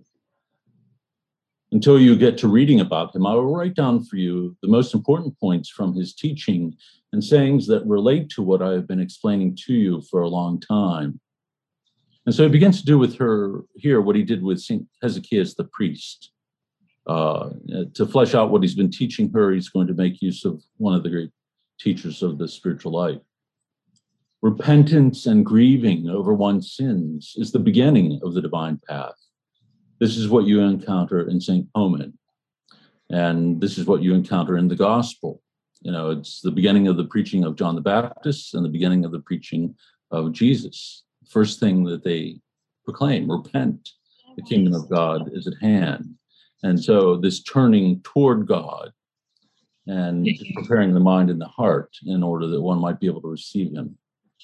Until you get to reading about him, I will write down for you the most important points from his teaching and sayings that relate to what I have been explaining to you for a long time. And so he begins to do with her here what he did with Saint Hezekias the priest. Uh, to flesh out what he's been teaching her, he's going to make use of one of the great teachers of the spiritual life. Repentance and grieving over one's sins is the beginning of the divine path. This is what you encounter in Saint Poimen, and this is what you encounter in the gospel. You know, it's the beginning of the preaching of John the Baptist and the beginning of the preaching of Jesus. First thing that they proclaim, repent, the kingdom of God is at hand. And so this turning toward God and preparing the mind and the heart in order that one might be able to receive him.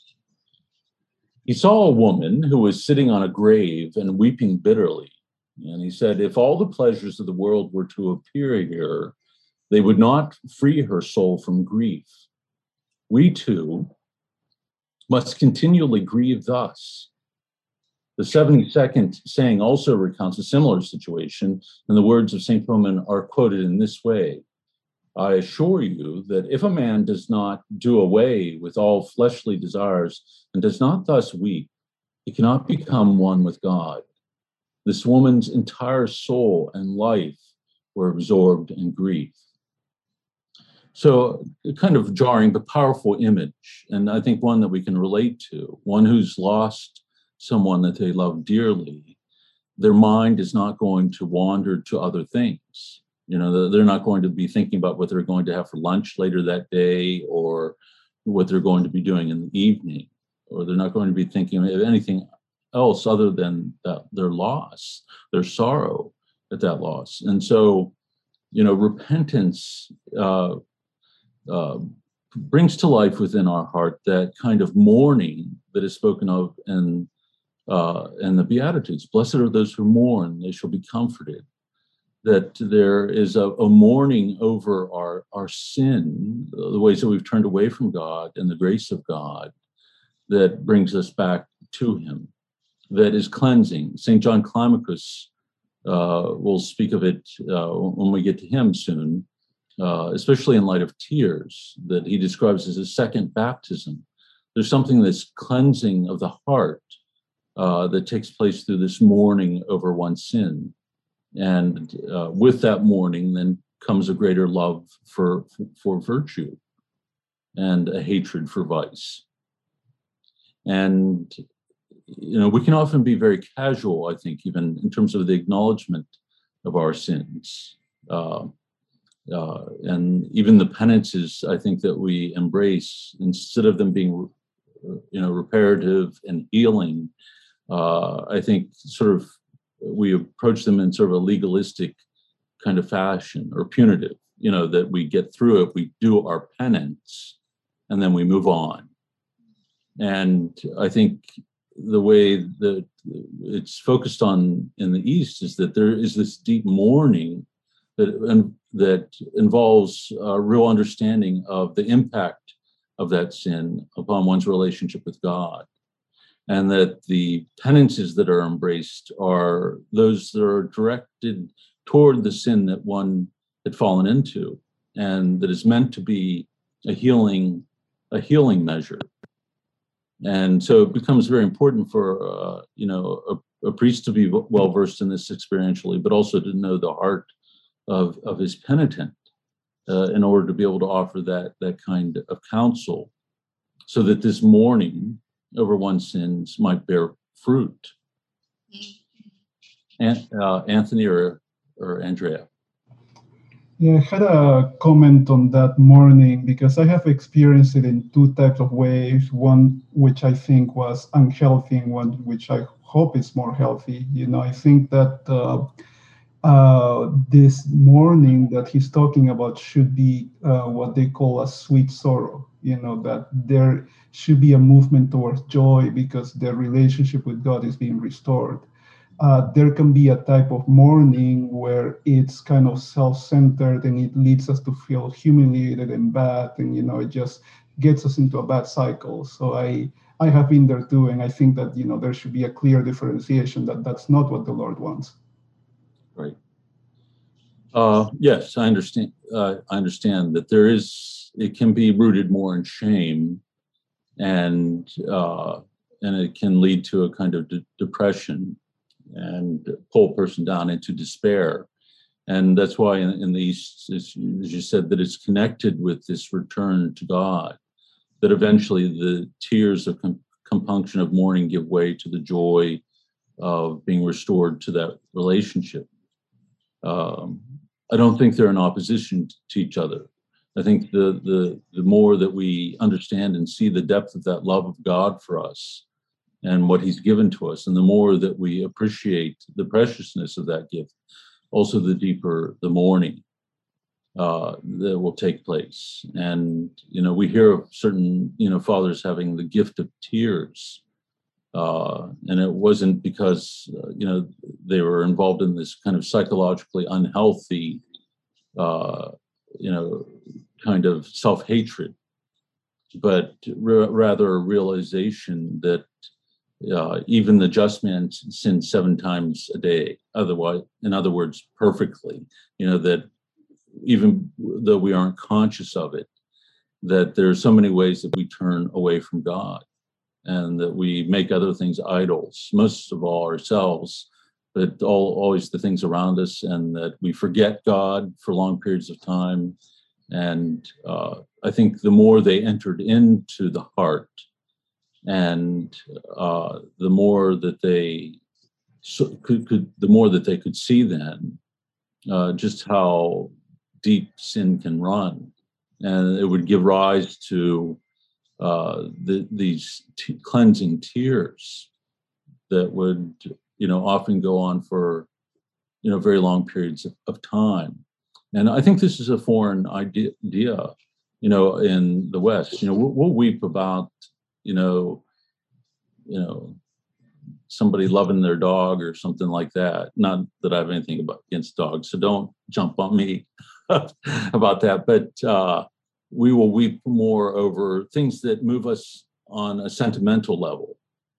He saw a woman who was sitting on a grave and weeping bitterly. And he said, if all the pleasures of the world were to appear here, they would not free her soul from grief. We too must continually grieve thus. The seventy-second saying also recounts a similar situation, and the words of Saint Poimen are quoted in this way. I assure you that if a man does not do away with all fleshly desires and does not thus weep, he cannot become one with God. This woman's entire soul and life were absorbed in grief. So a kind of jarring but powerful image, and I think one that we can relate to, one who's lost someone that they love dearly. Their mind is not going to wander to other things. You know, they're not going to be thinking about what they're going to have for lunch later that day or what they're going to be doing in the evening, or they're not going to be thinking of anything else other than that, their loss, their sorrow at that loss. And so, you know, repentance uh, uh, brings to life within our heart that kind of mourning that is spoken of in, uh, in the Beatitudes. Blessed are those who mourn, they shall be comforted. That there is a, a mourning over our, our sin, the ways that we've turned away from God and the grace of God that brings us back to him, that is cleansing. Saint John Climacus uh, will speak of it uh, when we get to him soon, uh, especially in light of tears, that he describes as a second baptism. There's something that's cleansing of the heart uh, that takes place through this mourning over one's sin. And uh, with that mourning, then comes a greater love for, for virtue and a hatred for vice. And, you know, we can often be very casual, I think, even in terms of the acknowledgement of our sins. Uh, uh, and even the penances, I think, that we embrace, instead of them being, you know, reparative and healing, uh, I think sort of we approach them in sort of a legalistic kind of fashion, or punitive, you know, that we get through it, we do our penance, and then we move on. And I think the way that it's focused on in the East is that there is this deep mourning that, and, that involves a real understanding of the impact of that sin upon one's relationship with God. And that the penances that are embraced are those that are directed toward the sin that one had fallen into, and that is meant to be a healing, a healing measure. And so it becomes very important for uh, you know a, a priest to be well versed in this experientially, but also to know the heart of of his penitent uh, in order to be able to offer that that kind of counsel, so that this mourning over one's sins might bear fruit. And uh, Anthony or or Andrea. Yeah, I had a comment on that mourning because I have experienced it in two types of ways. One which I think was unhealthy, and one which I hope is more healthy. You know, I think that uh, uh, this mourning that he's talking about should be uh, what they call a sweet sorrow. You know, that there should be a movement towards joy because their relationship with God is being restored. Uh, there can be a type of mourning where it's kind of self-centered and it leads us to feel humiliated and bad, and you know it just gets us into a bad cycle. So I I have been there too, and I think that you know there should be a clear differentiation that that's not what the Lord wants. Right. Uh, yes, I understand. Uh, I understand that there is. It can be rooted more in shame, and uh, and it can lead to a kind of de- depression. And pull a person down into despair. And that's why in, in the East, as, as you said, that it's connected with this return to God, that eventually the tears of com- compunction of mourning give way to the joy of being restored to that relationship. Um, I don't think they're in opposition to each other. I think the, the, the more that we understand and see the depth of that love of God for us, and what he's given to us, and the more that we appreciate the preciousness of that gift, also the deeper the mourning uh, that will take place. And, you know, we hear of certain, you know, fathers having the gift of tears. Uh, and it wasn't because, uh, you know, they were involved in this kind of psychologically unhealthy, uh, you know, kind of self-hatred, but r- rather a realization that Uh, even the just man sins seven times a day. Otherwise, in other words, perfectly. You know, that even though we aren't conscious of it, that there are so many ways that we turn away from God, and that we make other things idols, most of all ourselves, but all, always the things around us, and that we forget God for long periods of time. And uh, I think the more they entered into the heart, and uh, the more that they so could, could, the more that they could see then uh, just how deep sin can run, and it would give rise to uh, the, these t- cleansing tears that would, you know, often go on for, you know, very long periods of, of time. And I think this is a foreign idea, you know, in the West. You know, we'll, we'll weep about, you know, you know, somebody loving their dog or something like that. Not that I have anything about, against dogs, so don't jump on me about that. But uh, we will weep more over things that move us on a sentimental level,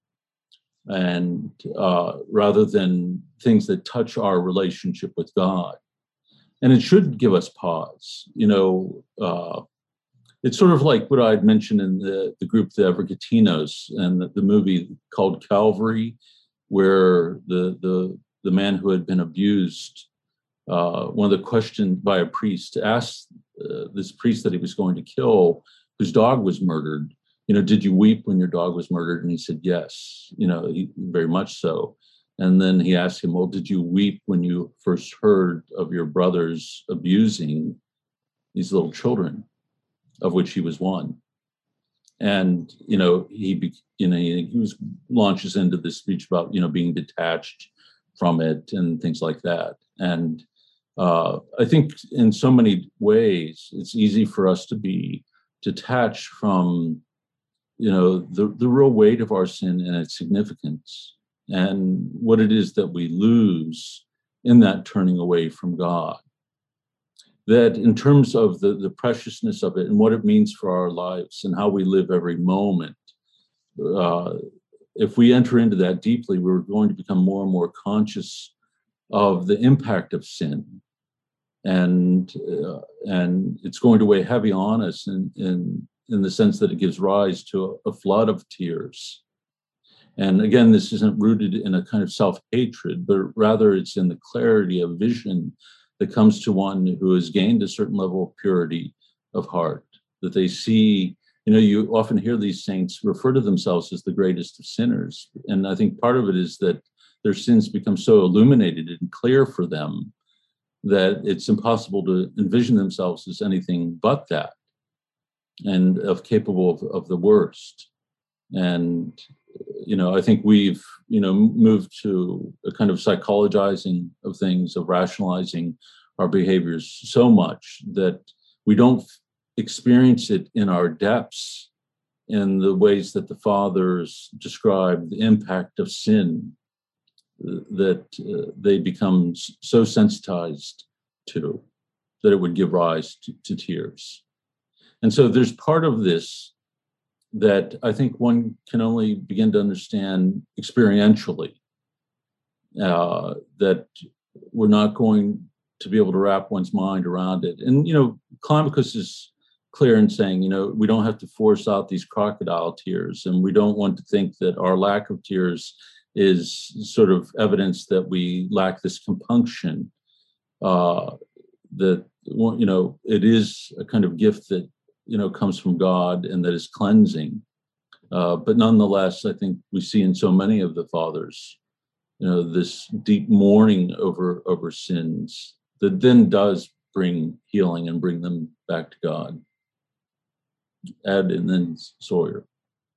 and uh, rather than things that touch our relationship with God. And it should give us pause. You know, uh, it's sort of like what I'd mentioned in the, the group, the Evergetinos, and the, the movie called Calvary, where the the the man who had been abused, uh, one of the questions by a priest asked uh, this priest that he was going to kill, whose dog was murdered, you know, did you weep when your dog was murdered? And he said, yes, you know, he, very much so. And then he asked him, well, did you weep when you first heard of your brothers abusing these little children, of which he was one? And, you know, he, be, you know, he was, launches into this speech about, you know, being detached from it and things like that. And uh, I think in so many ways, it's easy for us to be detached from, you know, the, the real weight of our sin and its significance, and what it is that we lose in that turning away from God. That in terms of the, the preciousness of it and what it means for our lives and how we live every moment, uh, if we enter into that deeply, we're going to become more and more conscious of the impact of sin. And uh, and it's going to weigh heavy on us in, in, in the sense that it gives rise to a, a flood of tears. And again, this isn't rooted in a kind of self-hatred, but rather it's in the clarity of vision that comes to one who has gained a certain level of purity of heart, that they see, you know, you often hear these saints refer to themselves as the greatest of sinners. And I think part of it is that their sins become so illuminated and clear for them that it's impossible to envision themselves as anything but that, and of capable of, of the worst. And you know, I think we've, you know, moved to a kind of psychologizing of things, of rationalizing our behaviors so much that we don't experience it in our depths in the ways that the fathers describe the impact of sin, that uh, they become so sensitized to that it would give rise to, to tears. And so there's part of this that I think one can only begin to understand experientially, uh, that we're not going to be able to wrap one's mind around it. And, you know, Climacus is clear in saying, you know, we don't have to force out these crocodile tears, and we don't want to think that our lack of tears is sort of evidence that we lack this compunction, uh, that, you know, it is a kind of gift that, you know, comes from God and that is cleansing. Uh, but nonetheless, I think we see in so many of the fathers, you know, this deep mourning over, over sins that then does bring healing and bring them back to God. Ed and then Sawyer.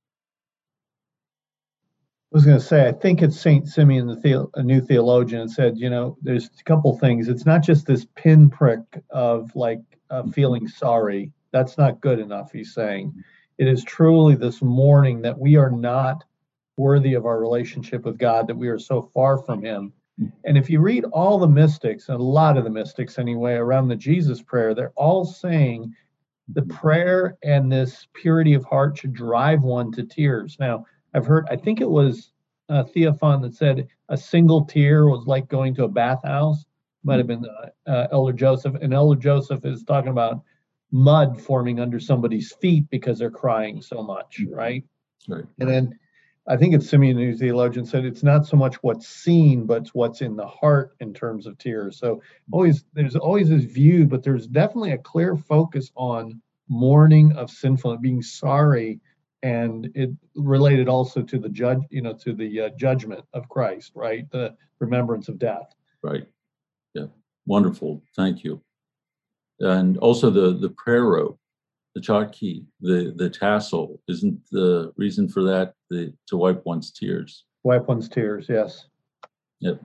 I was going to say, I think it's Saint Simeon, the, the a new theologian, said, you know, there's a couple things. It's not just this pinprick of like uh, feeling sorry. That's not good enough, he's saying. It is truly this mourning that we are not worthy of our relationship with God, that we are so far from him. And if you read all the mystics, and a lot of the mystics anyway, around the Jesus prayer, they're all saying the prayer and this purity of heart should drive one to tears. Now, I've heard, I think it was uh, Theophan that said a single tear was like going to a bathhouse. Might have been uh, uh, Elder Joseph. And Elder Joseph is talking about mud forming under somebody's feet because they're crying so much, right? Right. And then I think it's Simeon, the theologian, said it's not so much what's seen, but it's what's in the heart in terms of tears. So always, there's always this view, but there's definitely a clear focus on mourning of sinfulness, being sorry, and it related also to the judge, you know, to the uh, judgment of Christ, right? The remembrance of death. Right. Yeah. Wonderful. Thank you. And also the the prayer rope, the chotki, the the tassel, isn't the reason for that the to wipe one's tears? Wipe one's tears, yes. Yep.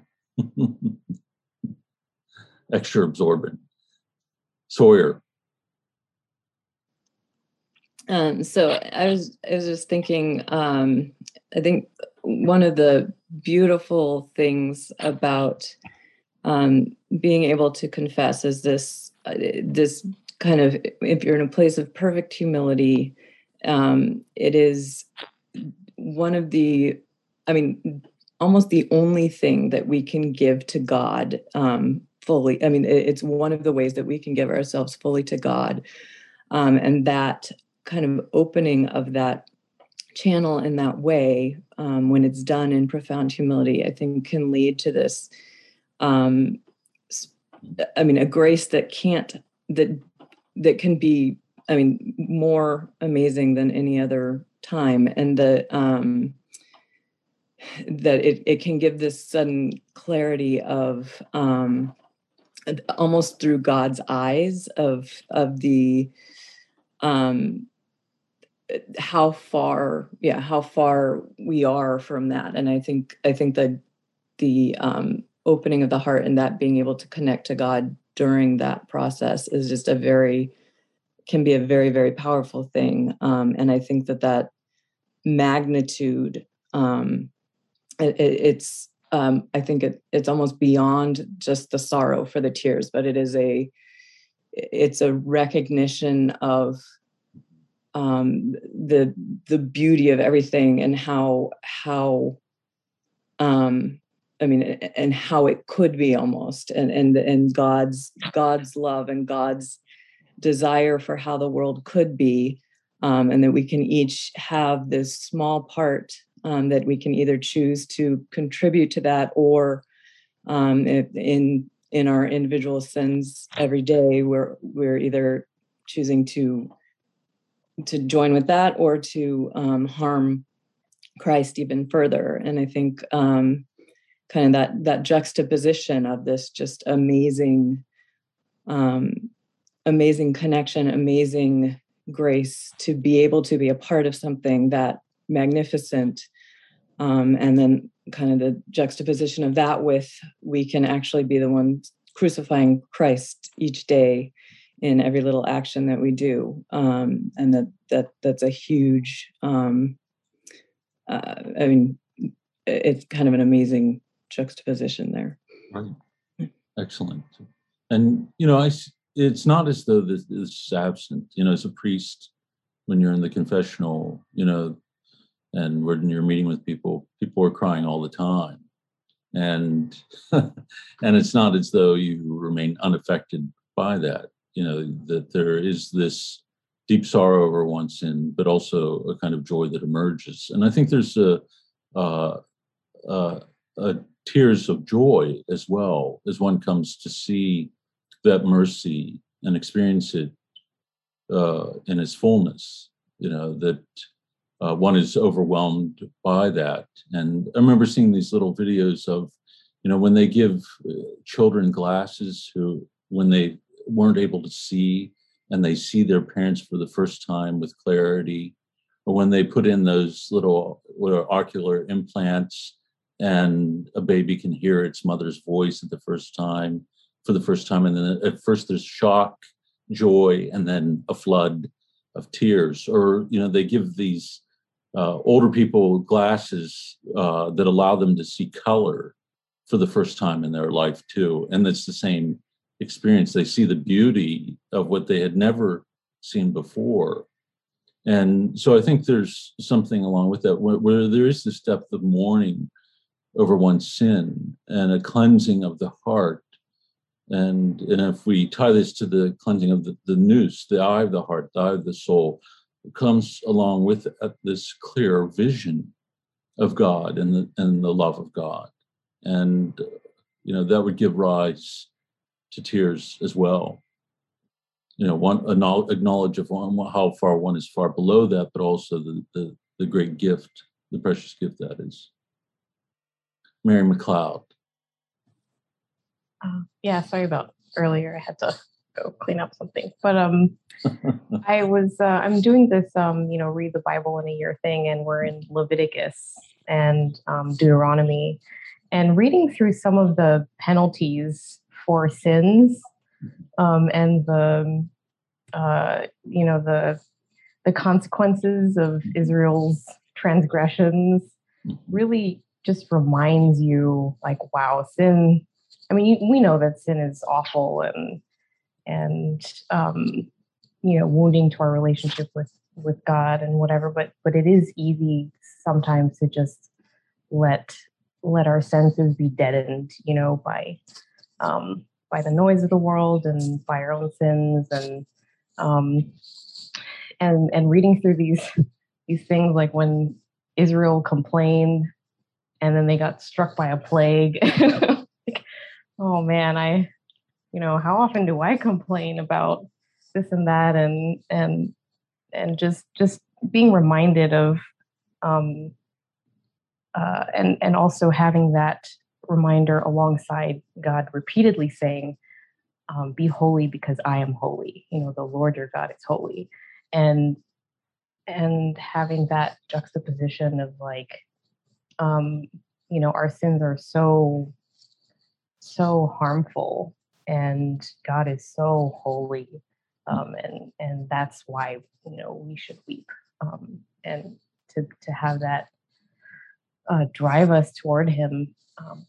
Extra absorbent. Sawyer. Um, so I was I was just thinking, um, I think one of the beautiful things about um, being able to confess is this uh, this kind of, if you're in a place of perfect humility, um, it is one of the, I mean, almost the only thing that we can give to God um, fully. I mean, it's one of the ways that we can give ourselves fully to God. Um, and that kind of opening of that channel in that way, um, when it's done in profound humility, I think can lead to this, um, I mean, a grace that can't, that, that can be, I mean, more amazing than any other time. And the, um, that it, it can give this sudden clarity of, um, almost through God's eyes of, of the, um, how far, yeah, how far we are from that. And I think, I think that the um, opening of the heart and that being able to connect to God during that process is just a very, can be a very, very powerful thing. Um, and I think that that magnitude, um, it, it's, um, I think it, it's almost beyond just the sorrow for the tears, but it is a, it's a recognition of um, the the beauty of everything and how how um, I mean and how it could be almost and and and God's God's love and God's desire for how the world could be, um, and that we can each have this small part um, that we can either choose to contribute to that or um, in in our individual sins every day we're we're either choosing to to join with that or to um, harm Christ even further. And I think um, kind of that that juxtaposition of this just amazing, um, amazing connection, amazing grace to be able to be a part of something that magnificent. Um, and then kind of the juxtaposition of that with we can actually be the ones crucifying Christ each day in every little action that we do. Um, and that, that that's a huge, um, uh, I mean, it's kind of an amazing juxtaposition there. Right. Excellent. And, you know, I, it's not as though this is absent, you know, as a priest, when you're in the confessional, you know, and when you're meeting with people, people are crying all the time. And, and it's not as though you remain unaffected by that. You know, that there is this deep sorrow over one's sin, but also a kind of joy that emerges. And I think there's a, uh, uh, a tears of joy as well as one comes to see that mercy and experience it uh, in its fullness. You know, that uh, one is overwhelmed by that. And I remember seeing these little videos of, you know, when they give children glasses who, when they weren't able to see and they see their parents for the first time with clarity, or when they put in those little what are ocular implants and a baby can hear its mother's voice at the first time, for the first time. And then at first there's shock, joy, and then a flood of tears. Or, you know, they give these uh, older people glasses uh, that allow them to see color for the first time in their life too. And it's the same experience. They see the beauty of what they had never seen before. And so I think there's something along with that where, where there is this depth of mourning over one's sin and a cleansing of the heart. And, and if we tie this to the cleansing of the, the nous, the eye of the heart, the eye of the soul, it comes along with this clear vision of God and the, and the love of God. And, you know, that would give rise to tears as well. You know, one acknowledge of one, how far one is far below that, but also the, the, the great gift, the precious gift that is. Mary McLeod. Uh, yeah, sorry about earlier. I had to go clean up something. But um, I was, uh, I'm doing this, um, you know, read the Bible in a year thing, and we're in Leviticus and um, Deuteronomy, and reading through some of the penalties for sins um, and the, uh, you know, the the consequences of Israel's transgressions really just reminds you, like, wow, sin. I mean, you, we know that sin is awful and and um, you know, wounding to our relationship with with God and whatever. But but it is easy sometimes to just let let our senses be deadened, you know, by um, by the noise of the world and by our own sins. And um, and and reading through these these things, like when Israel complained and then they got struck by a plague. Like, oh man, I, you know, how often do I complain about this and that, and and and just just being reminded of, um, uh, and and also having that reminder alongside God repeatedly saying, um, "Be holy because I am holy." You know, the Lord your God is holy, and and having that juxtaposition of like, um, you know, our sins are so so harmful, and God is so holy, um, and and that's why, you know, we should weep, um, and to to have that uh, drive us toward Him. Um,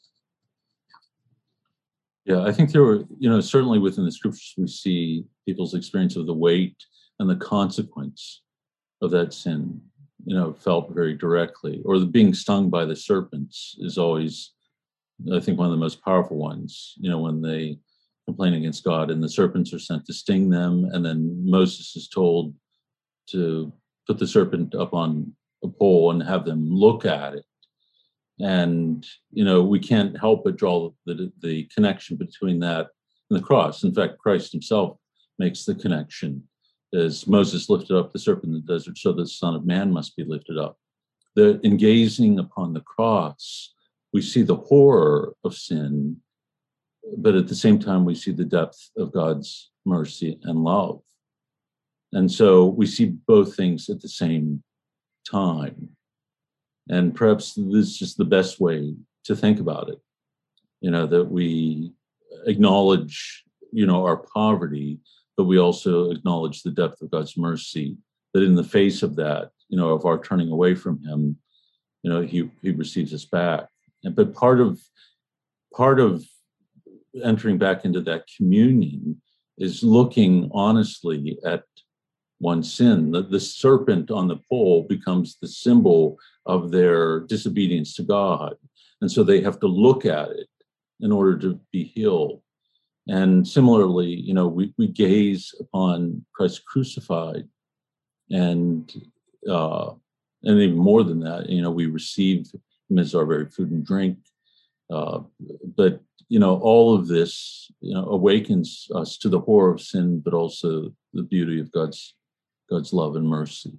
Yeah, I think there were, you know, certainly within the scriptures, we see people's experience of the weight and the consequence of that sin, you know, felt very directly. Or the being stung by the serpents is always, I think, one of the most powerful ones, you know, when they complain against God and the serpents are sent to sting them. And then Moses is told to put the serpent up on a pole and have them look at it. And, you know, we can't help but draw the, the connection between that and the cross. In fact, Christ himself makes the connection. As Moses lifted up the serpent in the desert, so the Son of Man must be lifted up. The, in gazing upon the cross, we see the horror of sin, but at the same time, we see the depth of God's mercy and love. And so we see both things at the same time. And perhaps this is just the best way to think about it, you know, that we acknowledge, you know, our poverty, but we also acknowledge the depth of God's mercy, that in the face of that, you know, of our turning away from him, you know, he, he receives us back. And, but part of, part of entering back into that communion is looking honestly at one's sin. The, the serpent on the pole becomes the symbol of their disobedience to God. And so they have to look at it in order to be healed. And similarly, you know, we, we gaze upon Christ crucified, and uh, and even more than that, you know, we receive him as our very food and drink. Uh, but, you know, all of this, you know, awakens us to the horror of sin, but also the beauty of God's God's love and mercy.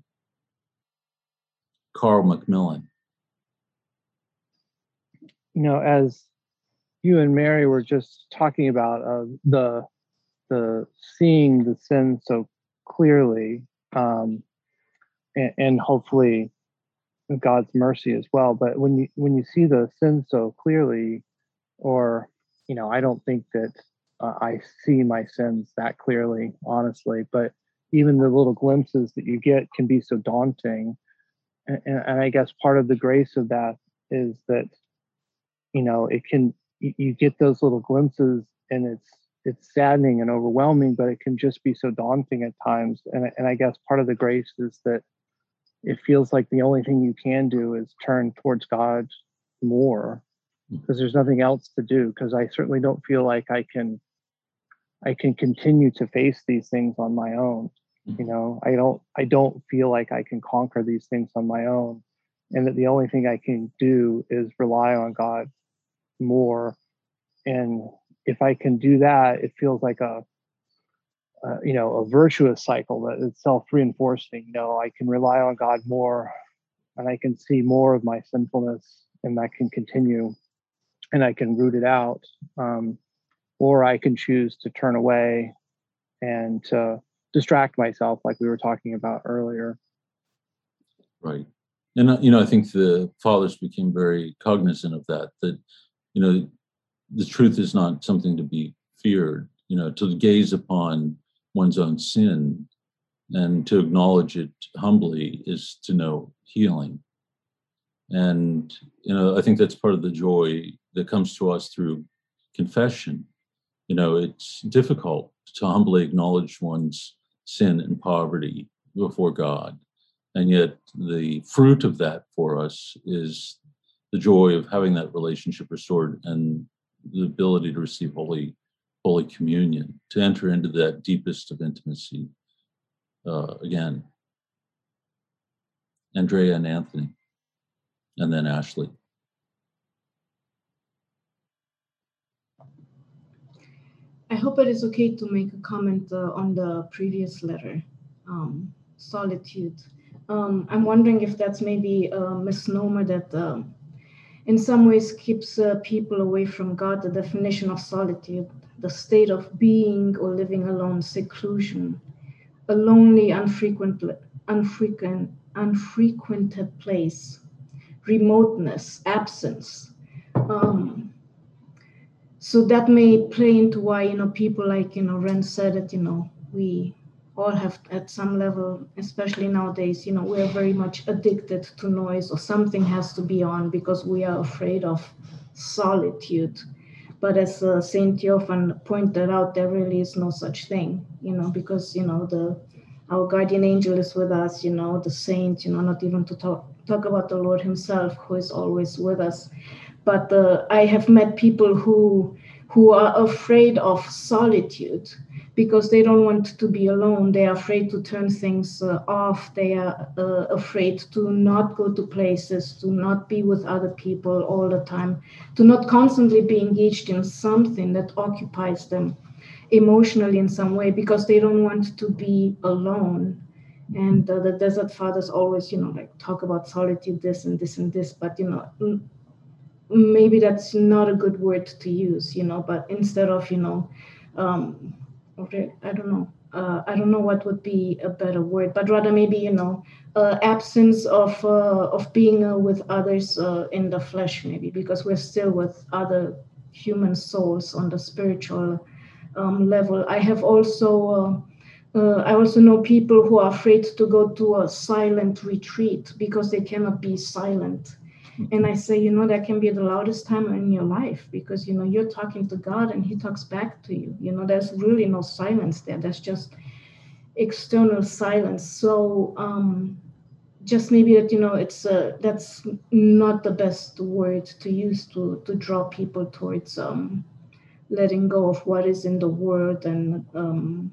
Carl McMillan. You know, as you and Mary were just talking about uh, the the seeing the sin so clearly, um, and, and hopefully God's mercy as well. But when you when you see the sin so clearly, or you know, I don't think that uh, I see my sins that clearly, honestly. But even the little glimpses that you get can be so daunting. And, and I guess part of the grace of that is that, you know, it can, you, you get those little glimpses, and it's it's saddening and overwhelming, but it can just be so daunting at times. And, and I guess part of the grace is that it feels like the only thing you can do is turn towards God more, because there's nothing else to do. Because I certainly don't feel like I can, I can continue to face these things on my own. You know, I don't, I don't feel like I can conquer these things on my own, and that the only thing I can do is rely on God more. And if I can do that, it feels like a, uh, you know, a virtuous cycle that is self-reinforcing. You know, I can rely on God more, and I can see more of my sinfulness, and that can continue, and I can root it out, um, or I can choose to turn away and to distract myself, like we were talking about earlier. Right. And, you know, I think the fathers became very cognizant of that, that, you know, the truth is not something to be feared. You know, to gaze upon one's own sin and to acknowledge it humbly is to know healing. And, you know, I think that's part of the joy that comes to us through confession. You know, it's difficult to humbly acknowledge one's sin and poverty before God. And yet the fruit of that for us is the joy of having that relationship restored and the ability to receive Holy, Holy Communion, to enter into that deepest of intimacy uh, again. Andrea and Anthony, and then Ashley. I hope it is okay to make a comment uh, on the previous letter, um, solitude. Um, I'm wondering if that's maybe a misnomer that um, in some ways keeps uh, people away from God. The definition of solitude, the state of being or living alone, seclusion, a lonely, unfrequent, unfrequent, unfrequented place, remoteness, absence. Um, so that may play into why, you know, people like, you know, Ren said it, you know, we all have at some level, especially nowadays, you know, we're very much addicted to noise, or something has to be on because we are afraid of solitude. But as uh, Saint Theophan pointed out, there really is no such thing, you know, because, you know, the our guardian angel is with us, you know, the saint, you know, not even to talk, talk about the Lord himself, who is always with us. But uh, I have met people who who are afraid of solitude because they don't want to be alone. They are afraid to turn things uh, off. They are uh, afraid to not go to places, to not be with other people all the time, to not constantly be engaged in something that occupies them emotionally in some way, because they don't want to be alone. And uh, the Desert Fathers always, you know, like talk about solitude, this and this and this, but, you know, maybe that's not a good word to use, you know, but instead of, you know, um, okay, I don't know, uh, I don't know what would be a better word, but rather maybe, you know, uh, absence of uh, of being uh, with others uh, in the flesh, maybe, because we're still with other human souls on the spiritual um, level. I have also, uh, uh, I also know people who are afraid to go to a silent retreat because they cannot be silent. And I say, you know, that can be the loudest time in your life, because, you know, you're talking to God and he talks back to you. You know, there's really no silence there. There's just external silence. So um, just maybe that, you know, it's uh, that's not the best word to use to, to draw people towards um, letting go of what is in the world and um,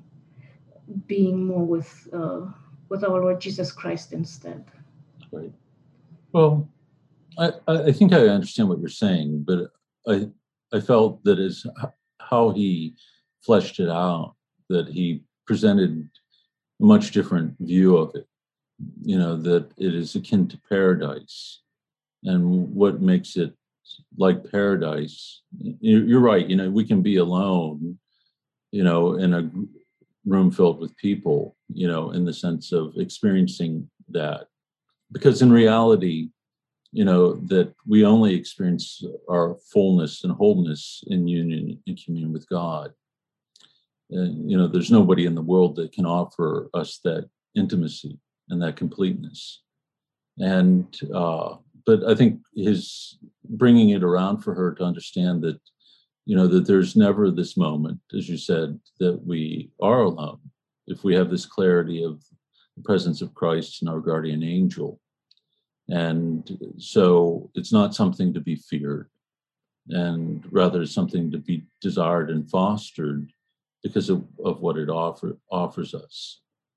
being more with, uh, with our Lord Jesus Christ instead. Right. Well, I, I think I understand what you're saying, but I I felt that is how he fleshed it out, that he presented a much different view of it, you know, that it is akin to paradise. And what makes it like paradise, you're right, you know, we can be alone, you know, in a room filled with people, you know, in the sense of experiencing that. Because in reality, you know, that we only experience our fullness and wholeness in union and communion with God. And, you know, there's nobody in the world that can offer us that intimacy and that completeness. And, uh, but I think his bringing it around for her to understand that, you know, that there's never this moment, as you said, that we are alone. If we have this clarity of the presence of Christ and our guardian angel. And so it's not something to be feared, and rather something to be desired and fostered because of, of what it offer, offers us.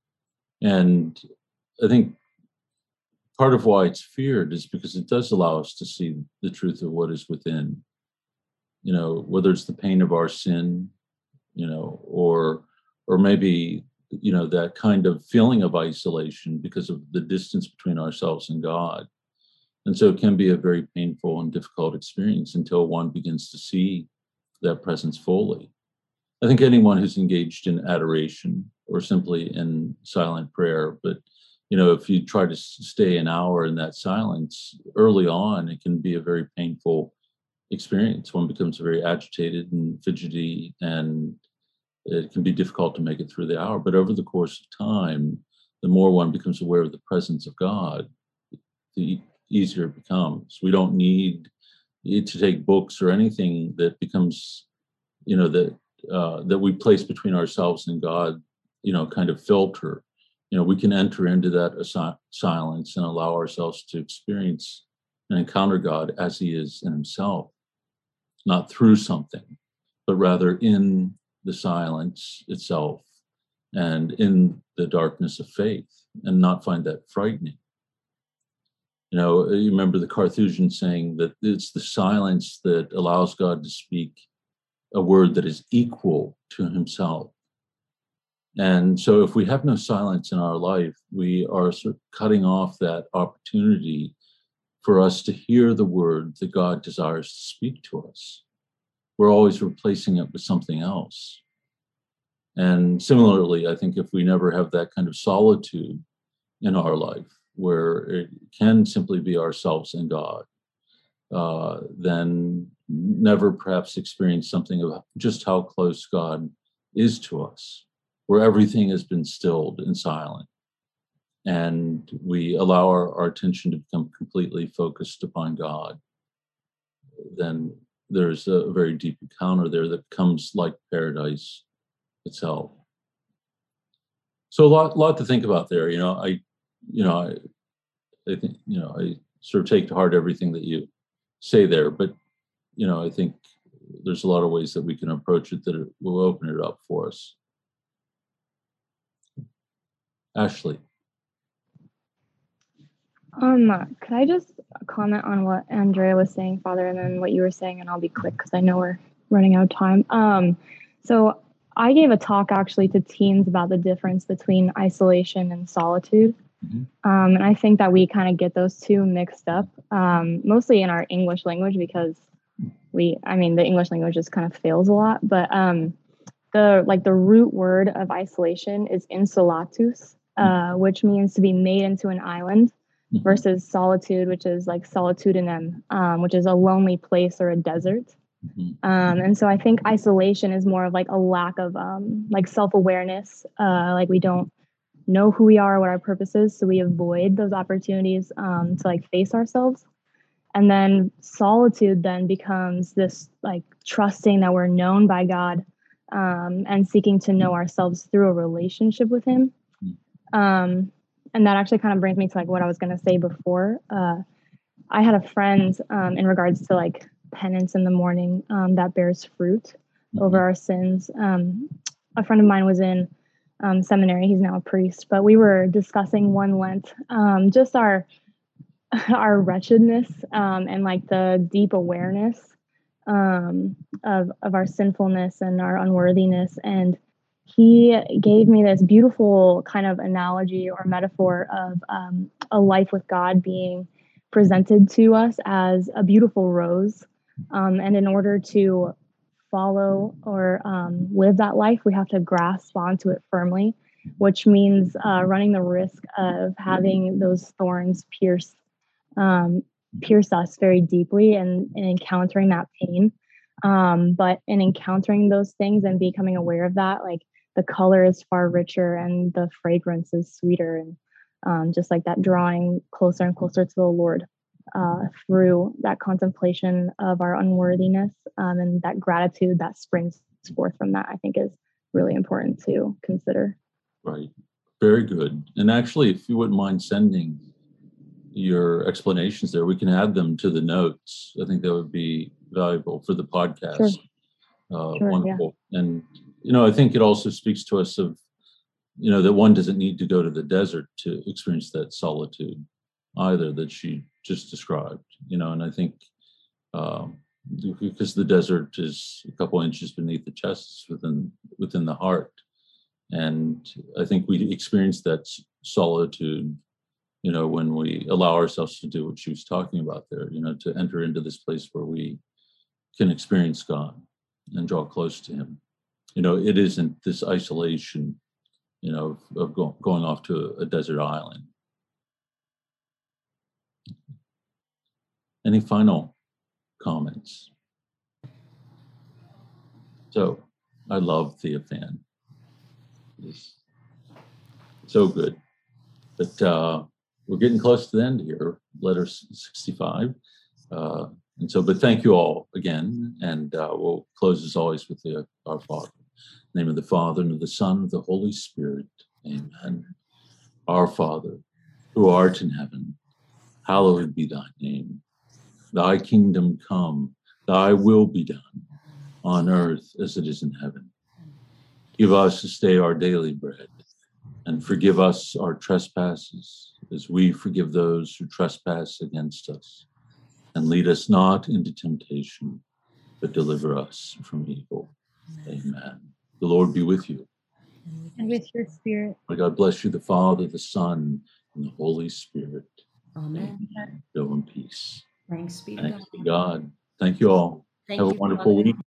And I think part of why it's feared is because it does allow us to see the truth of what is within, you know, whether it's the pain of our sin, you know, or or maybe, you know, that kind of feeling of isolation because of the distance between ourselves and God. And so it can be a very painful and difficult experience until one begins to see that presence fully. I think anyone who's engaged in adoration or simply in silent prayer, but, you know, if you try to stay an hour in that silence early on, it can be a very painful experience. One becomes very agitated and fidgety, and it can be difficult to make it through the hour. But over the course of time, the more one becomes aware of the presence of God, the easier it becomes. We don't need to take books or anything that becomes, you know, that uh, that we place between ourselves and God, you know, kind of filter. You know, we can enter into that asi- silence and allow ourselves to experience and encounter God as he is in himself, not through something, but rather in the silence itself and in the darkness of faith, and not find that frightening. You know, you remember the Carthusians saying that it's the silence that allows God to speak a word that is equal to himself. And so if we have no silence in our life, we are sort of cutting off that opportunity for us to hear the word that God desires to speak to us. We're always replacing it with something else. And similarly, I think if we never have that kind of solitude in our life, where it can simply be ourselves and God, uh, then never perhaps experience something of just how close God is to us, where everything has been stilled and silent. And we allow our, our attention to become completely focused upon God, then there's a very deep encounter there that becomes like paradise itself. So a lot, lot to think about there. You know, I, you know, I, I think, you know, I sort of take to heart everything that you say there, but, you know, I think there's a lot of ways that we can approach it that it will open it up for us. Ashley. Um, could I just comment on what Andrea was saying, Father, and then what you were saying, and I'll be quick because I know we're running out of time. Um, so I gave a talk actually to teens about the difference between isolation and solitude. Mm-hmm. Um, and I think that we kind of get those two mixed up, um, mostly in our English language, because we, I mean, the English language just kind of fails a lot, but um, the like the root word of isolation is insulatus, uh, which means to be made into an island, versus solitude, which is like solitudinem, um, which is a lonely place or a desert. Um, and so I think isolation is more of like a lack of um, like self-awareness. Uh, like we don't know who we are, what our purpose is, so we avoid those opportunities um, to like face ourselves. And then solitude then becomes this like trusting that we're known by God um, and seeking to know ourselves through a relationship with him. Um, And that actually kind of brings me to like what I was going to say before. Uh, I had a friend um, in regards to like penance in the morning um, that bears fruit over our sins. Um, a friend of mine was in um, seminary. He's now a priest, but we were discussing one Lent, um, just our our wretchedness um, and like the deep awareness um, of of our sinfulness and our unworthiness. And he gave me this beautiful kind of analogy or metaphor of um, a life with God being presented to us as a beautiful rose. Um, and in order to follow or um, live that life, we have to grasp onto it firmly, which means uh, running the risk of having those thorns pierce, um, pierce us very deeply and, and encountering that pain. Um, but in encountering those things and becoming aware of that, like, the color is far richer and the fragrance is sweeter, and um, just like that drawing closer and closer to the Lord uh, through that contemplation of our unworthiness um, and that gratitude that springs forth from that, I think is really important to consider. Right. Very good. And actually, if you wouldn't mind sending your explanations there, we can add them to the notes. I think that would be valuable for the podcast. Sure. Uh, sure, wonderful. Yeah. And you know, I think it also speaks to us of, you know, that one doesn't need to go to the desert to experience that solitude either that she just described, you know, and I think um, because the desert is a couple inches beneath the chest within within the heart. And I think we experience that solitude, you know, when we allow ourselves to do what she was talking about there, you know, to enter into this place where we can experience God and draw close to him. You know, it isn't this isolation, you know, of, of go, going off to a, a desert island. Any final comments? So, I love Theophan. It's so good. But uh, we're getting close to the end here, letter sixty-five. Uh, and so, but thank you all again. And uh, we'll close as always with the, our Father. In the name of the Father, and of the Son, and of the Holy Spirit. Amen. Our Father, who art in heaven, hallowed be thy name. Thy kingdom come, thy will be done, on earth as it is in heaven. Give us this day our daily bread, and forgive us our trespasses, as we forgive those who trespass against us. And lead us not into temptation, but deliver us from evil. Amen. The Lord be with you. And with your spirit. May God bless you, the Father, the Son, and the Holy Spirit. Amen. Go in peace. Thanks be to Thanks God. to God. Thank you all. Thank Have you, a wonderful Father. week.